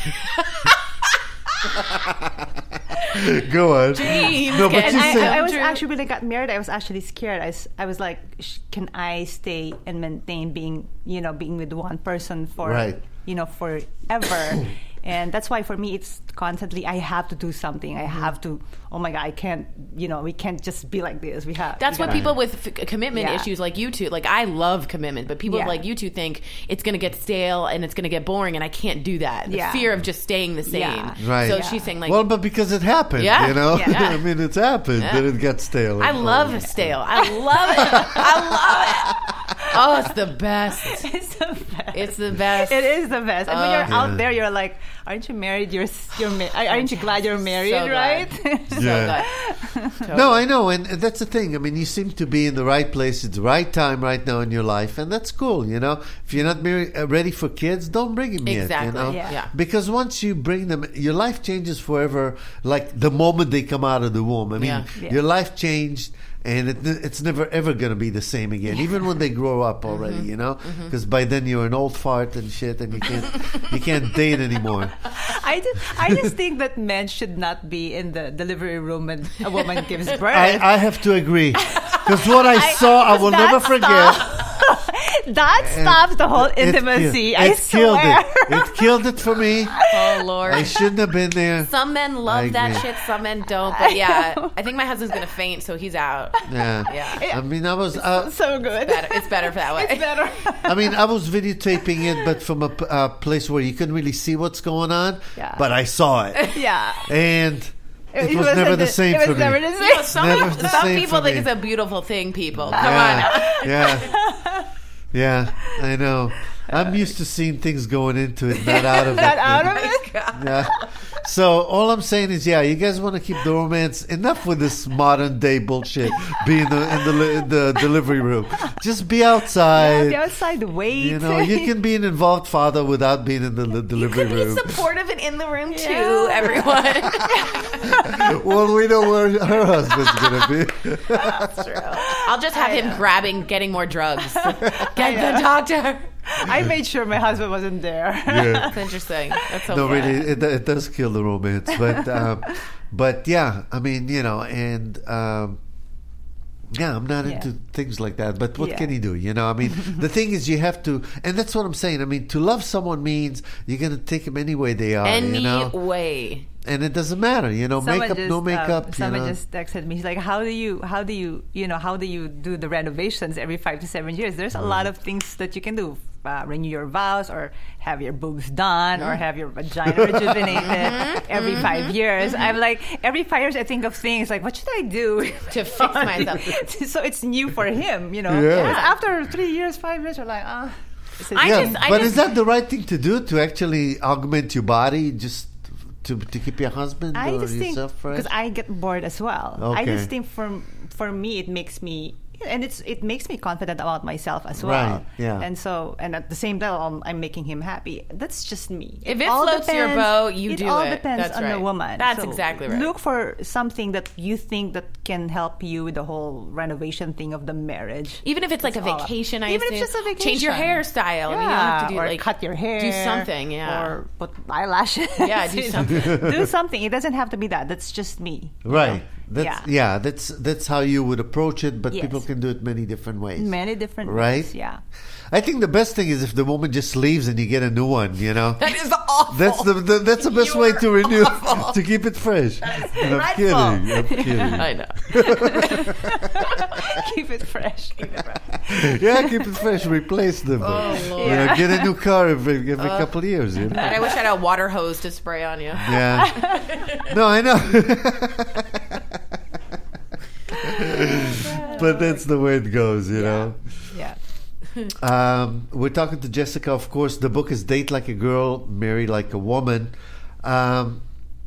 Go on.
Jeez,
No, but
can
you
I,
said
I, I was
True.
actually when I got married, I was actually scared. I was, I was like, sh- can I stay and maintain being, you know, being with one person for,
Right.
you know, forever? And that's why for me, it's constantly I have to do something. I have to. Oh my God, I can't. You know, we can't just be like this. We have.
That's
we
what
gotta-
people with f- commitment
Yeah.
issues like you two, like I love commitment, but people
Yeah.
like you two think it's going to get stale and it's going to get boring and I can't do that. The
Yeah.
fear of just staying the same.
Yeah.
Right.
So
Yeah.
she's saying like,
well, but because it happened,
Yeah.
you know?
Yeah.
I mean, it's happened
Yeah.
that it got stale.
I love stale. I love it. I love it. Oh, it's the best.
It's the best.
It's the best.
It is the best. And when
Uh,
you're
Yeah.
out there, you're like, aren't you married? You're s- you're ma- aren't you glad you're married?
So glad.
Right?
So
Yeah.
good.
No, I know, and that's the thing. I mean, you seem to be in the right place at the right time right now in your life, and that's cool, you know? If you're not married, uh, ready for kids, don't bring them
Exactly.
yet, you know?
Yeah.
Yeah.
Because once you bring them, your life changes forever, like the moment they come out of the womb. I mean,
Yeah.
Yeah.
your life changed, and it, it's never ever going to be the same again, even when they grow up already,
Mm-hmm.
you know? Because by then you're an old fart and shit, and you can't you can't date anymore.
I just, I just think that men should not be in the delivery room when a woman gives birth.
I, I have to agree. Because what I, saw, I will
that
never forget.
stop- that stops the whole
It-
intimacy.
It,
I
it killed
swear.
it. It killed it for me.
Oh Lord.
I shouldn't have been there.
Some men
I
love that
agree.
shit. Some men don't. But yeah, I think my husband's gonna faint, so he's out.
Yeah.
Yeah.
I mean, I was. Uh,
So good.
Better. It's better for that way.
It's better.
I mean, I was videotaping it, but from a, p- a place where you couldn't really see what's going on.
Yeah.
But I saw it,
Yeah.
and it, was
wasn't
never the same
It was
for
never
me.
the
You know,
same.
some
Never
people,
the
some
same
people
for
think
me.
it's a beautiful thing. People, come on.
Yeah, yeah, yeah. I know. I'm used to seeing things going into it, not out of
Not
it.
out of it.
Yeah. So all I'm saying is, yeah, you guys want to keep the romance. Enough with this modern day bullshit. Be in the in the, li- in the delivery room. Just be outside.
Be outside, wait.
You know, you can be an involved father without being in the li-
You
delivery
could be
room.
supportive and in the room too,
Yeah.
everyone.
Well, we know where her husband's gonna be.
That's true. I'll just have him grabbing, getting more drugs. Get the doctor.
I made sure my husband wasn't there.
Yeah.
That's interesting. That's so
No,
funny.
really, it, it does kill the romance. But, um, but yeah, I mean, you know, and um, yeah, I'm not
Yeah.
into things like that. But what
Yeah.
can you do? You know, I mean, the thing is, you have to, and that's what I'm saying. I mean, to love someone means you're going to take them any way they are.
Any
you know,
way.
and it doesn't matter, you know,
Someone
makeup,
just,
no makeup.
Um, someone
you know?
just texted me. He's like, "How do you, how do you, you know, how do you do the renovations every five to seven years? There's a
Mm.
lot of things that you can do. Uh, renew your vows, or have your boobs done, or have your vagina rejuvenated every five years." I'm like, every five years I think of things like, what should I do
To fix myself.
So it's new for him, you know.
Yeah.
Because after three years, five years, you're like, ah. Uh,
I
yeah,
just- I
but
just-
is that the right thing to do, to actually augment your body just to to keep your husband
I
or
just think
yourself fresh?
because I get bored as well. I
Okay.
just think for for me it makes me and it's it makes me confident about myself as well.
Right, yeah.
And so and at the same time I'm, I'm making him happy. That's just me.
If it
all
floats your
depends-
boat, you
it
do
all
it.
depends
That's
on the
right.
woman.
That's
So
exactly right.
Look for something that you think that can help you with the whole renovation thing of the marriage.
Even if it's like
It's
a
all-
vacation, I
even if
assume.
it's just a
Change your
vacation.
hairstyle. I mean, you don't
Yeah,
have to do
or
like
cut your hair,
do something. Yeah,
or put eyelashes.
Yeah, do
You know,
something.
do something. It doesn't have to be that. That's just me. you
Right.
know?
That's,
Yeah.
yeah. That's that's how you would approach it, but
Yes.
people can do it many different ways.
Many different
Right?
ways. Yeah.
I think the best thing is if the woman just leaves and you get a new one. You know,
that is awful.
that's the, the that's the best
You
way
are
to renew
awful.
to keep it fresh. And I'm
dreadful.
kidding. I'm kidding.
I know.
Keep it fresh. Keep it fresh.
Yeah, keep it fresh. Replace them.
Oh,
You
Lord.
know, get a new car every, every couple of years. You know?
I wish I had a water hose to spray on you.
Yeah. No, I know. But that's the way it goes, you know.
Yeah.
Um, we're talking to Jessica, of course. The book is Date Like a Girl, Marry Like a Woman. Um,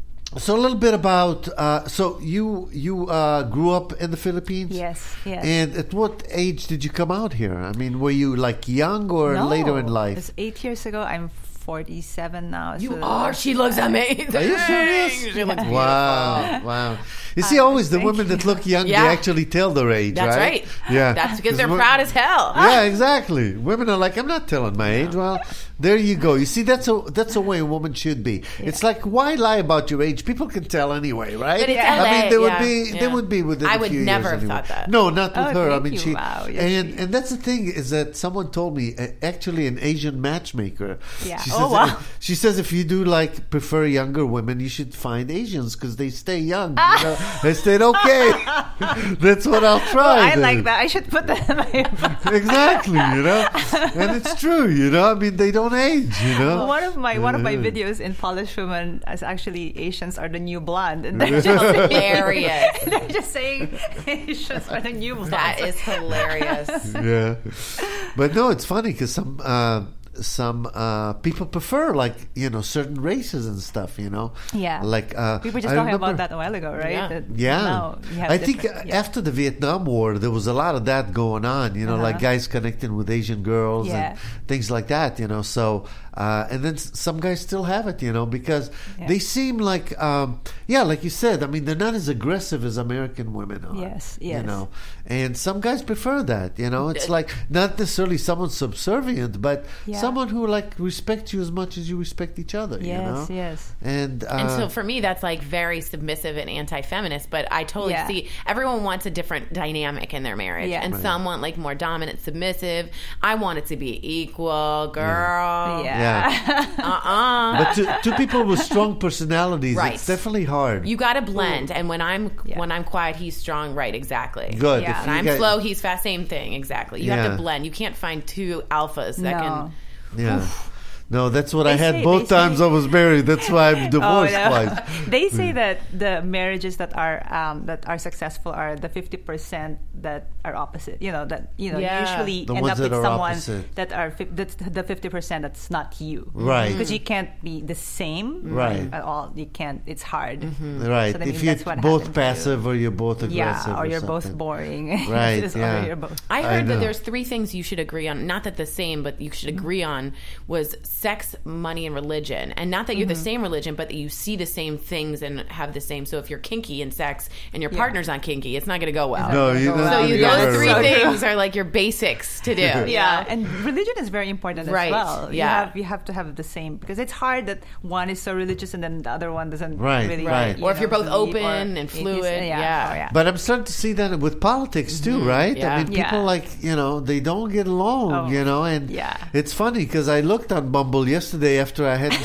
so a little bit about. Uh, so you you uh, grew up in the Philippines.
Yes. Yes.
And at what age did you come out here? I mean, were you like young or
No,
later in life?
It's eight years ago. I'm forty-seven now.
You
so-
are. She looks amazing.
Are you serious?
She looks
Wow, wow. You see, always the
thank
women that look young,
Yeah.
they actually tell their age,
That's
right?
right.
Yeah.
That's because they're
wo-
proud as hell.
Yeah, exactly. Women are like, I'm not telling my age. Well, there you go. You see, that's a that's a way a woman should be. It's like, why lie about your age? People can tell anyway, right?
But it's
I
L A,
mean, they would
yeah,
be they
yeah.
would be within
I
a
would
few
never
years
have
anyway.
thought that.
No, not with
Oh,
her. I
thank
mean,
you.
she
Wow, yes,
and
she-
and that's the thing is that someone told me uh, actually an Asian matchmaker.
Yeah.
She
Oh,
says,
wow.
She says if you do like prefer younger women, you should find Asians because they stay young. You know? I said okay. That's what I'll try.
I
then.
like that. I should put that in my.
Exactly, you know, and it's true, you know. I mean, they don't age, you know.
One of my one of my
Yeah.
videos in Polish Woman is actually Asians are the new blonde, and they're just,
Hilarious.
they're just saying Asians are the new blonde.
That is hilarious.
Yeah, but no, it's funny because some uh, some uh, people prefer like you know certain races and stuff, you know.
Yeah.
like uh,
We were just
I
talking
remember-
about that a while ago, right?
Yeah.
That
Yeah,
now you have
I think
different-
uh,
yeah.
after the Vietnam War, there was a lot of that going on. You know, like
Uh-huh.
guys connecting with Asian girls
Yeah.
and things like that. You know, so uh, and then s- some guys still have it. You know, because
Yeah.
they seem like, um, yeah, like you said. I mean, they're not as aggressive as American women are.
Yes,
You
yes.
know, and some guys prefer that. You know, it's like not necessarily someone subservient, but
Yeah.
someone who like respects you as much as you respect each other.
Yes,
you know?
yes.
And uh,
And so for me, that's like very submissive and anti-feminist. But I totally
Yeah.
see everyone wants a different dynamic in their marriage,
Yeah.
and
Right.
some want like more dominant, submissive. I want it to be equal, girl.
Yeah.
yeah.
Uh-uh.
But to, to people with strong personalities,
Right.
it's definitely hard.
You got to blend, and when I'm
Yeah.
when I'm quiet, he's strong. Right? Exactly.
Good.
Yeah.
If
When
you
I'm
get-
slow, he's fast. Same thing. Exactly. You have
Yeah.
to blend. You can't find two alphas that
No.
can.
Yeah. No, that's what I
They
had
say-
both
they say-
times I was married. That's why I'm
Oh,
divorced
no.
twice.
They say that the marriages that are um, that are successful are the fifty percent that are opposite. You know that you know
Yeah.
usually
The
end
ones
up with
that are
someone
opposite.
that are fif- that's the fifty percent that's not you.
Right.
Because you can't be the same.
Right.
At all. You can't. It's hard.
Right.
So that
if
means
you're
that's what
both
happened to you.
passive or you're both aggressive.
Yeah, or you're both
something.
boring.
Right,
Just- or
yeah.
you're both-
I
I
heard
know.
that there's three things you should agree on. Not that the same, but you should agree on was sex, money, and religion. And not that you're the same religion, but that you see the same things and have the same. So if you're kinky in sex and your
Yeah.
partner's not kinky, it's not going to go well.
No, you
So
don't.
So you,
Yeah,
those
that's
three
so true.
things are like your basics to do.
Yeah, and religion is very important
Right,
as well. You
yeah.
have you have to have the same because it's hard that one is so religious and then the other one doesn't
Right,
really.
right.
you
Or if
know,
you're both
believe,
open
or
and
it is-
fluid,
yeah,
yeah.
oh, yeah.
But I'm starting to see that with politics too, right?
yeah.
I mean, people
Yeah.
like you know they don't get along,
Oh,
you know, and
yeah.
it's funny because I looked on Bumble yesterday after I had s-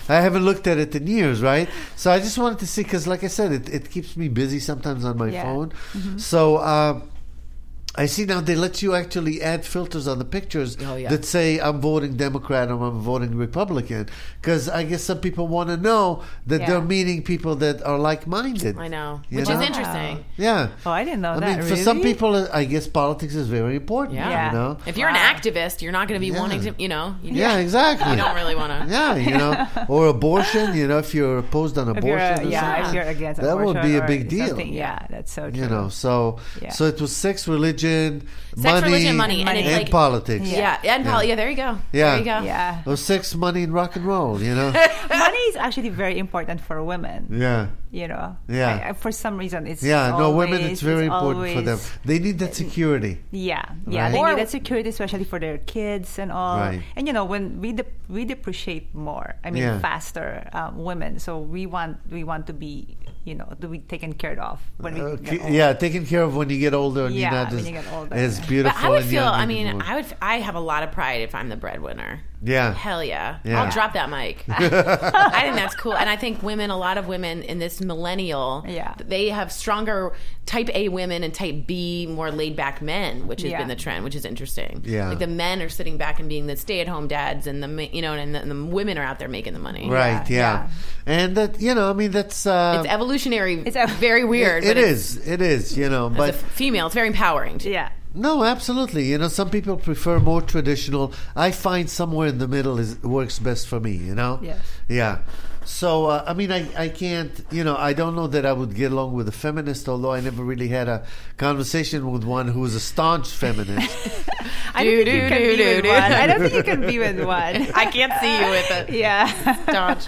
I haven't looked at it in years, right? So I just wanted to see, because like I said, it, it keeps me busy sometimes on my
Yeah.
phone. Mm-hmm. So uh, I see now they let you actually add filters on the pictures
Oh, yeah.
that say I'm voting Democrat or I'm voting Republican, because I guess some people want to know that
Yeah.
they're meeting people that are like-minded.
I know,
You
which
know?
is interesting.
Yeah.
Oh, I didn't know
I
that.
mean, for some
really?
people, I guess politics is very important.
Yeah.
You know?
If you're
Wow.
an activist, you're not going to be
Yeah.
wanting to, you know, you,
Yeah, exactly.
you don't really want to.
Yeah, you know, or abortion. You know, if you're opposed on
If
abortion,
you're,
or
uh,
something,
yeah, if you're against
that would
abortion
be a
or
big deal.
something, Yeah, that's so true.
You know, so
Yeah.
so it was sex, religion,
Sex,
money,
religion, money, and
Money.
it's
and
like
politics.
yeah, and
Yeah.
poli- yeah. There you go.
Yeah.
There you go.
Yeah.
Or sex, money, and rock and roll. You know.
Money is actually very important for women.
Yeah.
You know.
Yeah.
I, I, for some reason, it's
Yeah, no,
always,
women, it's very important for them.
always-
They need that security.
Yeah, yeah,
Right.
they
Or-
need that security, especially for their kids and all.
Right.
And you know, when we de- we depreciate more, I mean,
Yeah.
faster, um, women. So we want we want to be, you know, to be taken care of when we
Uh,
get
ki-
old.
yeah, taken care of when you get older and
Yeah,
you're not
when
as,
you get older.
as
But
beautiful.
But I would
and
feel.
young
I mean,
anymore.
I would. I have a lot of pride if I'm the breadwinner.
Yeah.
Hell yeah.
Yeah.
I'll drop that mic. I think that's cool. And I think women, a lot of women in this millennial,
Yeah.
they have stronger type A women and type B, more laid back men, which has
Yeah.
been the trend, which is interesting.
Yeah.
Like the men are sitting back and being the stay at home dads, and the ma- you know, and the, and the women are out there making the money.
Right, yeah.
Yeah,
And that, you know, I mean, that's. Uh,
It's evolutionary.
It's
It's
ev-
very weird.
It
but it's,
is. It is, you know.
As
But
a female, it's very empowering. To,
Yeah.
no, absolutely. You know, some people prefer more traditional. I find somewhere in the middle is works best for me, you know?
Yes.
Yeah. So, uh, I mean, I, I can't, you know, I don't know that I would get along with a feminist, although I never really had a conversation with one who was a staunch feminist.
I don't think you
Do,
can
do,
be
do,
with
do.
one. I don't think you can be with one.
I can't see you with it.
Yeah.
Staunch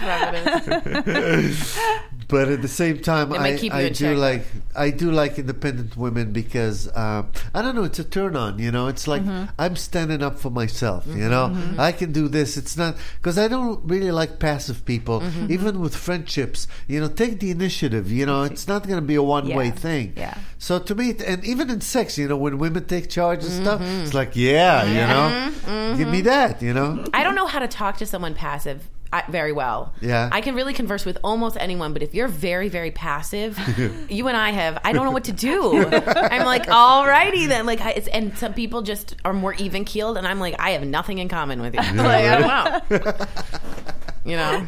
feminist.
But at the same time,
It might
I,
keep you
I
in
do
check.
like I do like independent women because uh, I don't know. It's a turn on, you know. It's like I'm standing up for myself, you know. I can do this. It's not because I don't really like passive people. Even with friendships, you know, take the initiative. You know, it's not going to be a one way
Yeah.
thing.
Yeah.
So to me, and even in sex, you know, when women take charge and stuff, it's like, yeah, you know, give me that, you know.
I don't know how to talk to someone passive uh, very well.
Yeah.
I can really converse with almost anyone, but if you're very, very passive, you and I have, I don't know what to do. I'm like, alrighty then. Like, I, it's, and some people just are more even keeled, and I'm like, I have nothing in common with you. Like, I don't know. You know?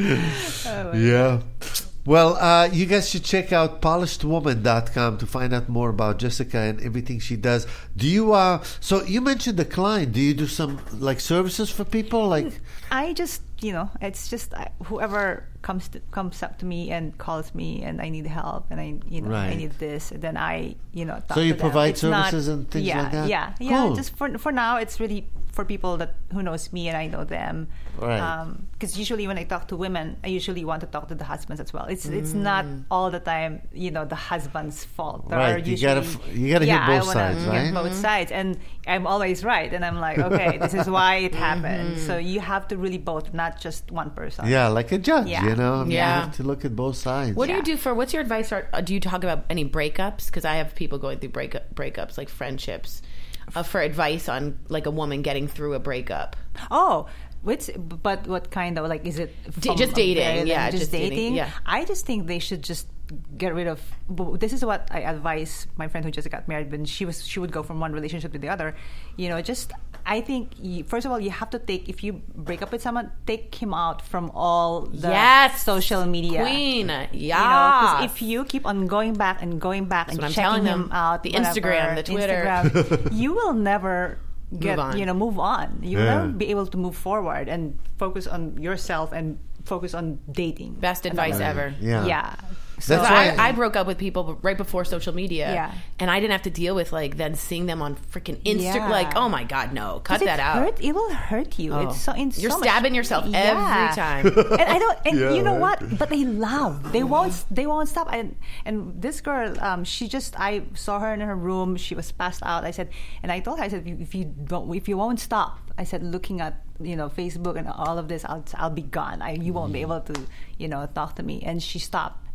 Yeah. Well, uh, you guys should check out polished woman dot com to find out more about Jessica and everything she does. Do you, uh, so you mentioned the client. Do you do some, like, services for people? Like,
I just, you know, it's just uh, whoever comes to, comes up to me and calls me and I need help and I, you know, I
Right.
need this. And then I, you know, talk
So you
to them.
provide
It's not-
services and things
yeah,
like that?
Yeah, yeah.
Cool.
Just for for now, it's really for people that who knows me and I know them.
Right.
Because usually when I talk to women, I usually want to talk to the husbands as well. It's it's not all the time, you know, the husband's fault. There
Right,
are
you
usually,
gotta f- you gotta hear
yeah,
both
I wanna
sides,
get
right?
both sides, and I'm always right. And I'm like, okay, this is why it happened. So you have to really both, not just one person.
yeah, like a judge,
Yeah.
you know? I mean,
Yeah.
You have to look at both sides.
What do
Yeah.
you do for, what's your advice? Or, uh, do you talk about any breakups? Because I have people going through breakup, breakups, like friendships, uh, for advice on, like, a woman getting through a breakup.
Oh, which, but what kind of, like, is it
D-
from
just
a
dating,
very-
yeah,
just,
just dating,
dating?
yeah.
I just think they should just get rid of. This is what I advise my friend who just got married. When she was, she would go from one relationship to the other. You know, just I think you, first of all, you have to take, if you break up with someone, take him out from all the
Yes!
social media.
Queen. Yeah.
You know, 'cause if you keep on going back and going back and
what I'm
checking
telling
him
them.
out,
The
whatever,
Instagram, the Twitter.
Instagram, you will never get,
on.
you know, move on. You will
Yeah.
never be able to move forward and focus on yourself and focus on dating.
Best advice ever.
Yeah.
Yeah.
So
That's
I,
why-
I broke up with people right before social media,
Yeah.
and I didn't have to deal with, like, then seeing them on freaking Insta.
Yeah.
Like, oh my god, no, cut
'Cause
that
it
out.
Hurt, it will hurt you.
Oh.
It's so in
You're
so much-
stabbing yourself
Yeah.
every time.
And I don't. And
Yeah,
you know
right.
what? But they love. They won't. They won't stop. And and this girl, um, she just. I saw her in her room. She was passed out. I said, and I told her, I said, if you, if you don't, if you won't stop, I said, looking at, you know, Facebook and all of this, I'll I'll be gone. I, you won't be able to, you know, talk to me. And she stopped.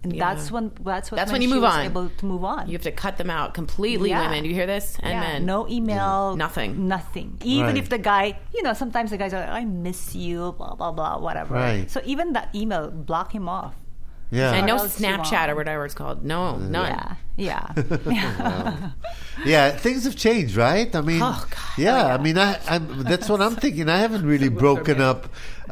And
Yeah.
that's when that's what
That's
when,
when you
she
move
was
on.
able to move on.
You have to cut them out completely,
Yeah.
women. You hear this? And
yeah,
men.
no email,
Nothing.
nothing. Even
Right.
if the guy, you know, sometimes the guys are like, I miss you, blah blah blah, whatever.
Right.
So even that email, block him off.
Yeah.
And no
What else you
Snapchat
want?
or whatever it's called. No, none.
Yeah, yeah.
Yeah, things have changed, right? I mean,
Oh, God.
yeah, I mean, I, I'm, that's what I'm thinking. I haven't really broken up,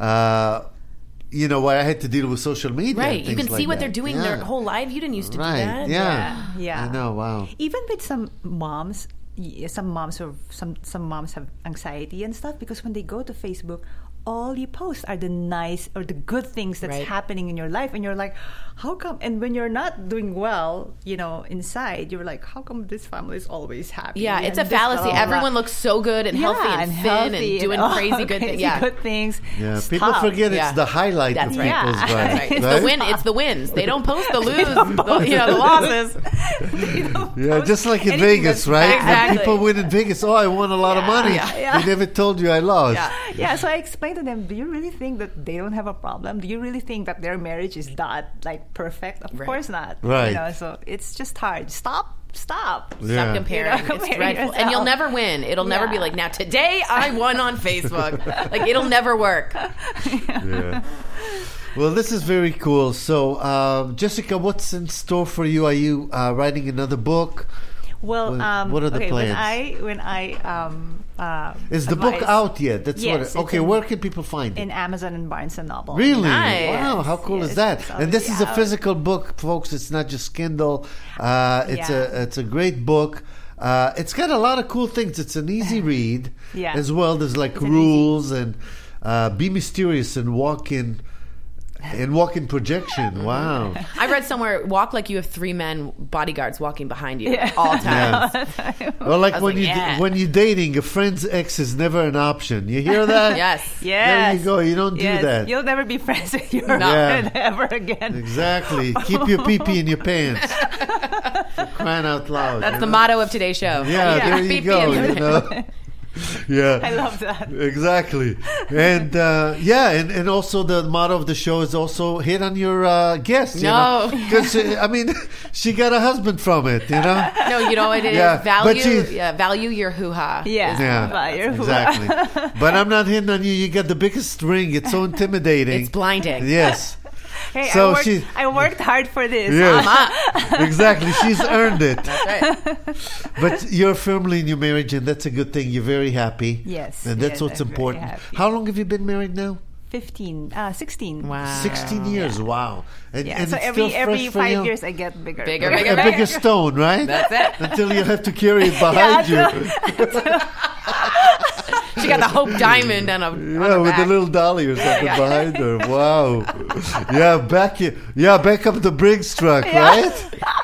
uh, you know, where I had to deal with social media. and
Right. You
things
can see
like
what
that.
they're doing
Yeah.
their whole life. You didn't used to
Right.
do that.
Yeah.
Yeah.
I know. Wow.
Even with some moms, y- some moms or some some moms have anxiety and stuff because when they go to Facebook, all you post are the nice or the good things that's
Right.
happening in your life, and you're like, how come? And when you're not doing well, you know, inside, you're like, how come this family is always happy?
Yeah, it's a
and this,
fallacy.
blah, blah, blah.
Everyone looks so good and healthy
Yeah,
and, thin
healthy
and doing
all
crazy good
crazy
things. Yeah.
good things.
Yeah,
Stop.
people forget
Yeah.
it's the highlight
That's
of
right.
people's
Yeah.
life.
Right. It's
right?
the win. It's the wins. They don't post the lose. the, you know, the losses.
You know,
Yeah,
post
just like in
anything
Vegas,
that's
right?
bad.
Exactly.
When people win in Vegas, oh, I won a lot of money.
yeah,
yeah.
They never told you I lost.
Yeah.
Yeah, so I explained to them, do you really think that they don't have a problem? Do you really think that their marriage is that like perfect? Of
Right.
course not.
Right.
You know, so it's just hard. Stop. Stop.
Yeah.
Stop comparing.
You know,
It's
compare
dreadful. And you'll
yourself.
never win. It'll never be
Yeah.
like, now today I won on Facebook. Like, it'll never work.
Yeah. Well, this is very cool. So, um, Jessica, what's in store for you? Are you uh, writing another book?
Well,
What-
um,
what are the
okay,
plans?
When I when I um, uh,
Is the book
advise-
out yet? That's
Yes,
what.
it's
It, okay,
in-
where can people find it?
in Amazon and Barnes and Noble?
Really?
Nice.
Wow, how cool
Yes,
is that?
it's
And this is a
already out.
physical book, folks. It's not just Kindle. Uh, it's
Yeah.
a it's a great book. Uh, it's got a lot of cool things. It's an easy read
Yeah.
as well. There's like
It's an
rules and uh, be mysterious and walk in and walk in projection. Wow.
I read somewhere, walk like you have three men bodyguards walking behind you
Yeah.
all times.
Well, like
I was
when
like,
you
yeah.
when you're dating, a friend's ex is never an option. You hear that?
Yes.
Yes.
There you go. You don't do
Yes.
that.
You'll never be friends with your
No.
friend ever again.
Exactly. Keep your pee-pee in your pants. For crying out loud.
That's
you
the
know?
motto of today's show.
Yeah, there you
Pee-pee
go.
in the-
You know? Yeah.
I love that.
Exactly. And uh, yeah, and, and also the motto of the show is also hit on your uh, guest.
No.
Because, I mean, she got a husband from it, you know?
No, you know what it is?
Yeah, but
Value,
she-
yeah, value your hoo-ha.
Yeah.
Yeah,
Fire.
exactly. But I'm not hitting on you. You got the biggest ring. It's so intimidating.
It's blinding.
Yes.
Hey,
So
I, worked,
she-
I worked hard for this.
Yeah.
Uh,
Exactly. She's earned it.
right.
But you're firmly in your marriage, and that's a good thing. You're very happy.
Yes,
And that's
yes,
what's
I'm very
important.
happy.
How long have you been married now?
fifteen, uh, sixteen.
Wow.
sixteen years. Wow. And,
Yeah,
and
so
it's
every
still
every
fresh for
five
you?
years I get bigger.
Bigger,
A,
bigger,
a bigger stone, right?
That's it.
Until you have to carry it behind
Yeah,
you.
She got the Hope Diamond on a on
Yeah,
her
with the
back.
little dolly or something behind her. Wow. Yeah, back you. Yeah, back up the Briggs truck, right?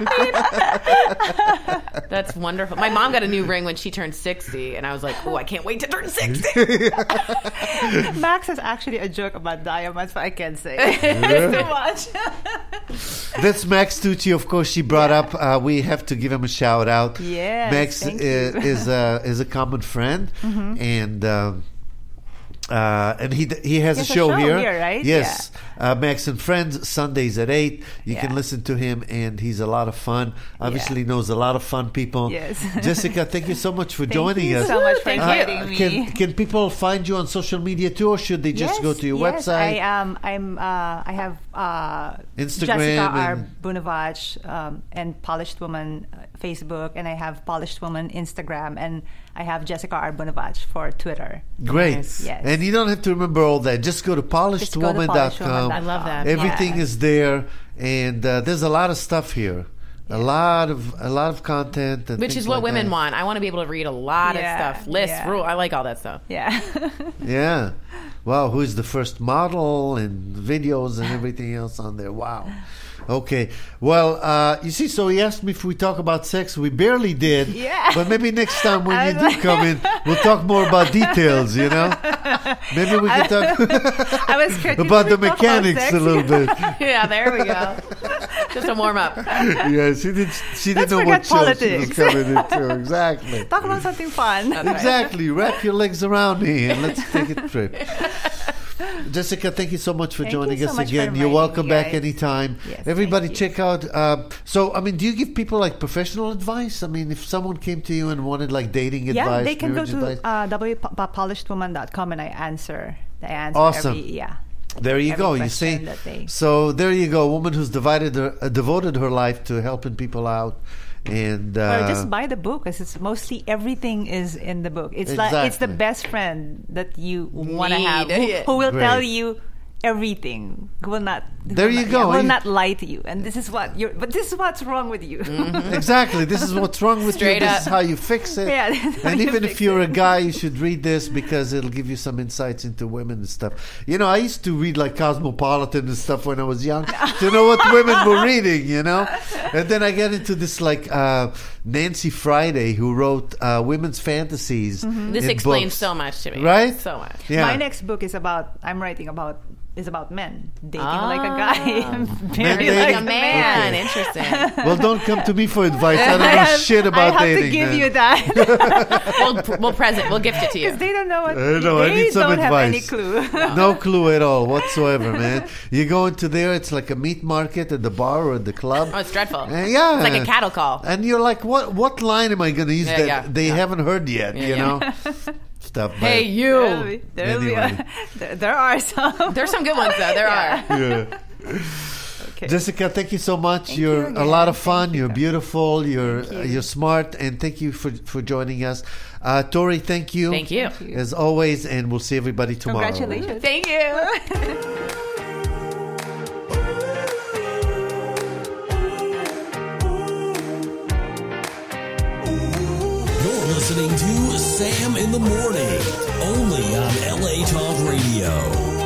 That's wonderful. My mom got a new ring when she turned sixty, and I was like, oh, I can't wait to turn sixty.
Max has actually a joke about diamonds, but I can't say it's too much.
That's Max Tucci, of course. She brought up. Uh, we have to give him a shout out.
Yes,
Max
thank
is,
you.
is a is a common friend, and um, uh, and he he has
He
a
has a
show,
show
here.
here, right?
Yes, uh, Max and Friends Sundays at eight. You
Yeah.
can listen to him, and he's a lot of fun. Obviously, knows a lot of fun people.
Yes.
Jessica, thank you so much for
Thank
joining
you
us.
so much for
Thank you.
inviting me.
Can can people find you on social media too, or should they just
yes,
go to your
yes,
website?
I um I'm uh I have uh
Instagram
Jessica R.
and-
Bunavach um, and Polished Woman uh, Facebook, and I have Polished Woman Instagram, and I have Jessica R. Bunavach for Twitter.
Great.
Nice.
Yes.
And you don't have to remember all that. Just go to polished
Just go to
woman dot com.
polishedwoman dot com.
I love that.
Everything
Yeah.
is there, and uh, there's a lot of stuff here. A lot of a lot of content, and
Which
things
is what
like
women
that.
want. I want to be able to read a lot
Yeah,
of stuff. Lists,
yeah.
rule. I like all that stuff.
Yeah.
Yeah. Wow. Who is the first model and videos and everything else on there? Wow. Okay. Well, uh, you see, so he asked me if we talk about sex. We barely did.
Yeah.
But maybe next time when
I
you
was
do come in, we'll talk more about details, you know? Maybe we can talk
I was scared.
about the
Did we talk about
mechanics
sex?
a little bit.
Yeah, there we go. Just a warm up.
Yeah, she did. She didn't
Let's
know what
forget
show she was
politics.
coming into. Exactly.
Talk about something fun.
Exactly. Wrap your legs around me and let's take a trip. Jessica, thank you so much for
Thank
joining
you so
us
much for
again. You're
inviting
welcome
me,
back
guys.
anytime.
Yes,
Everybody
thank you.
check out. Uh, so, I mean, do you give people like professional advice? I mean, if someone came to you and wanted like dating
Yeah,
advice,
they can go
marriage
to
advice,
uh, w polishedwoman dot com and I answer. I answer
Awesome.
every, yeah.
there you
every
go. You
question
see,
that they-
so there you go. A woman who's divided her, uh, devoted her life to helping people out, and uh,
Or just buy the book, because it's mostly everything is in the book. It's like it's the
Exactly.
best friend that you want to
Need.
have, who,
Yeah.
who will
Great.
tell you everything. Who will not. who
There
will
you
not,
go.
yeah, will
You-
not lie to you. And this is what you're. But this is what's wrong with you.
exactly. This is what's wrong with
Straight
you. This
up.
is how you fix it.
Yeah, this is how
and
you
even
fix
if you're
it.
a guy, you should read this because it'll give you some insights into women and stuff. You know, I used to read like Cosmopolitan and stuff when I was young to know what women were reading, you know? And then I get into this like uh, Nancy Friday, who wrote uh, women's fantasies.
This
in
explains
books.
so much to me.
Right?
So much.
Yeah.
My next book is about. I'm writing about. Is about men dating like a
Ah.
guy, married
dating.
Like
like
a man.
Okay.
Interesting.
Well, don't come to me for advice. I don't know
have-
shit about
I have
dating.
to give
man.
you that
we'll, we'll present. We'll gift it to you.
because they don't know what.
I know, I
they
need some
don't have any
advice.
clue.
No clue at all whatsoever, man. You go into there, it's like a meat market at the bar or at the club.
Oh, it's dreadful.
Uh, yeah,
It's like a cattle call.
And you're like, what? What line am I going to use
Yeah,
that
yeah,
they
yeah.
haven't heard yet?
Yeah,
you
yeah.
know, stuff. but-
Hey,
There'll
you.
be- there'll be a-
Anyway.
there, there are some.
There's some good ones, though. There are.
Yeah.
Okay.
Jessica, thank you so much.
Thank
you're
you
a
again.
lot of fun.
Thank you.
You're beautiful. You're
Thank you.
you're smart, and thank you for for joining us. Uh, Tori, thank you.
Thank you.
Thank you.
As always, and we'll see everybody tomorrow.
Congratulations.
Thank you.
You're listening to Sam in the Morning, only on L A Talk Radio.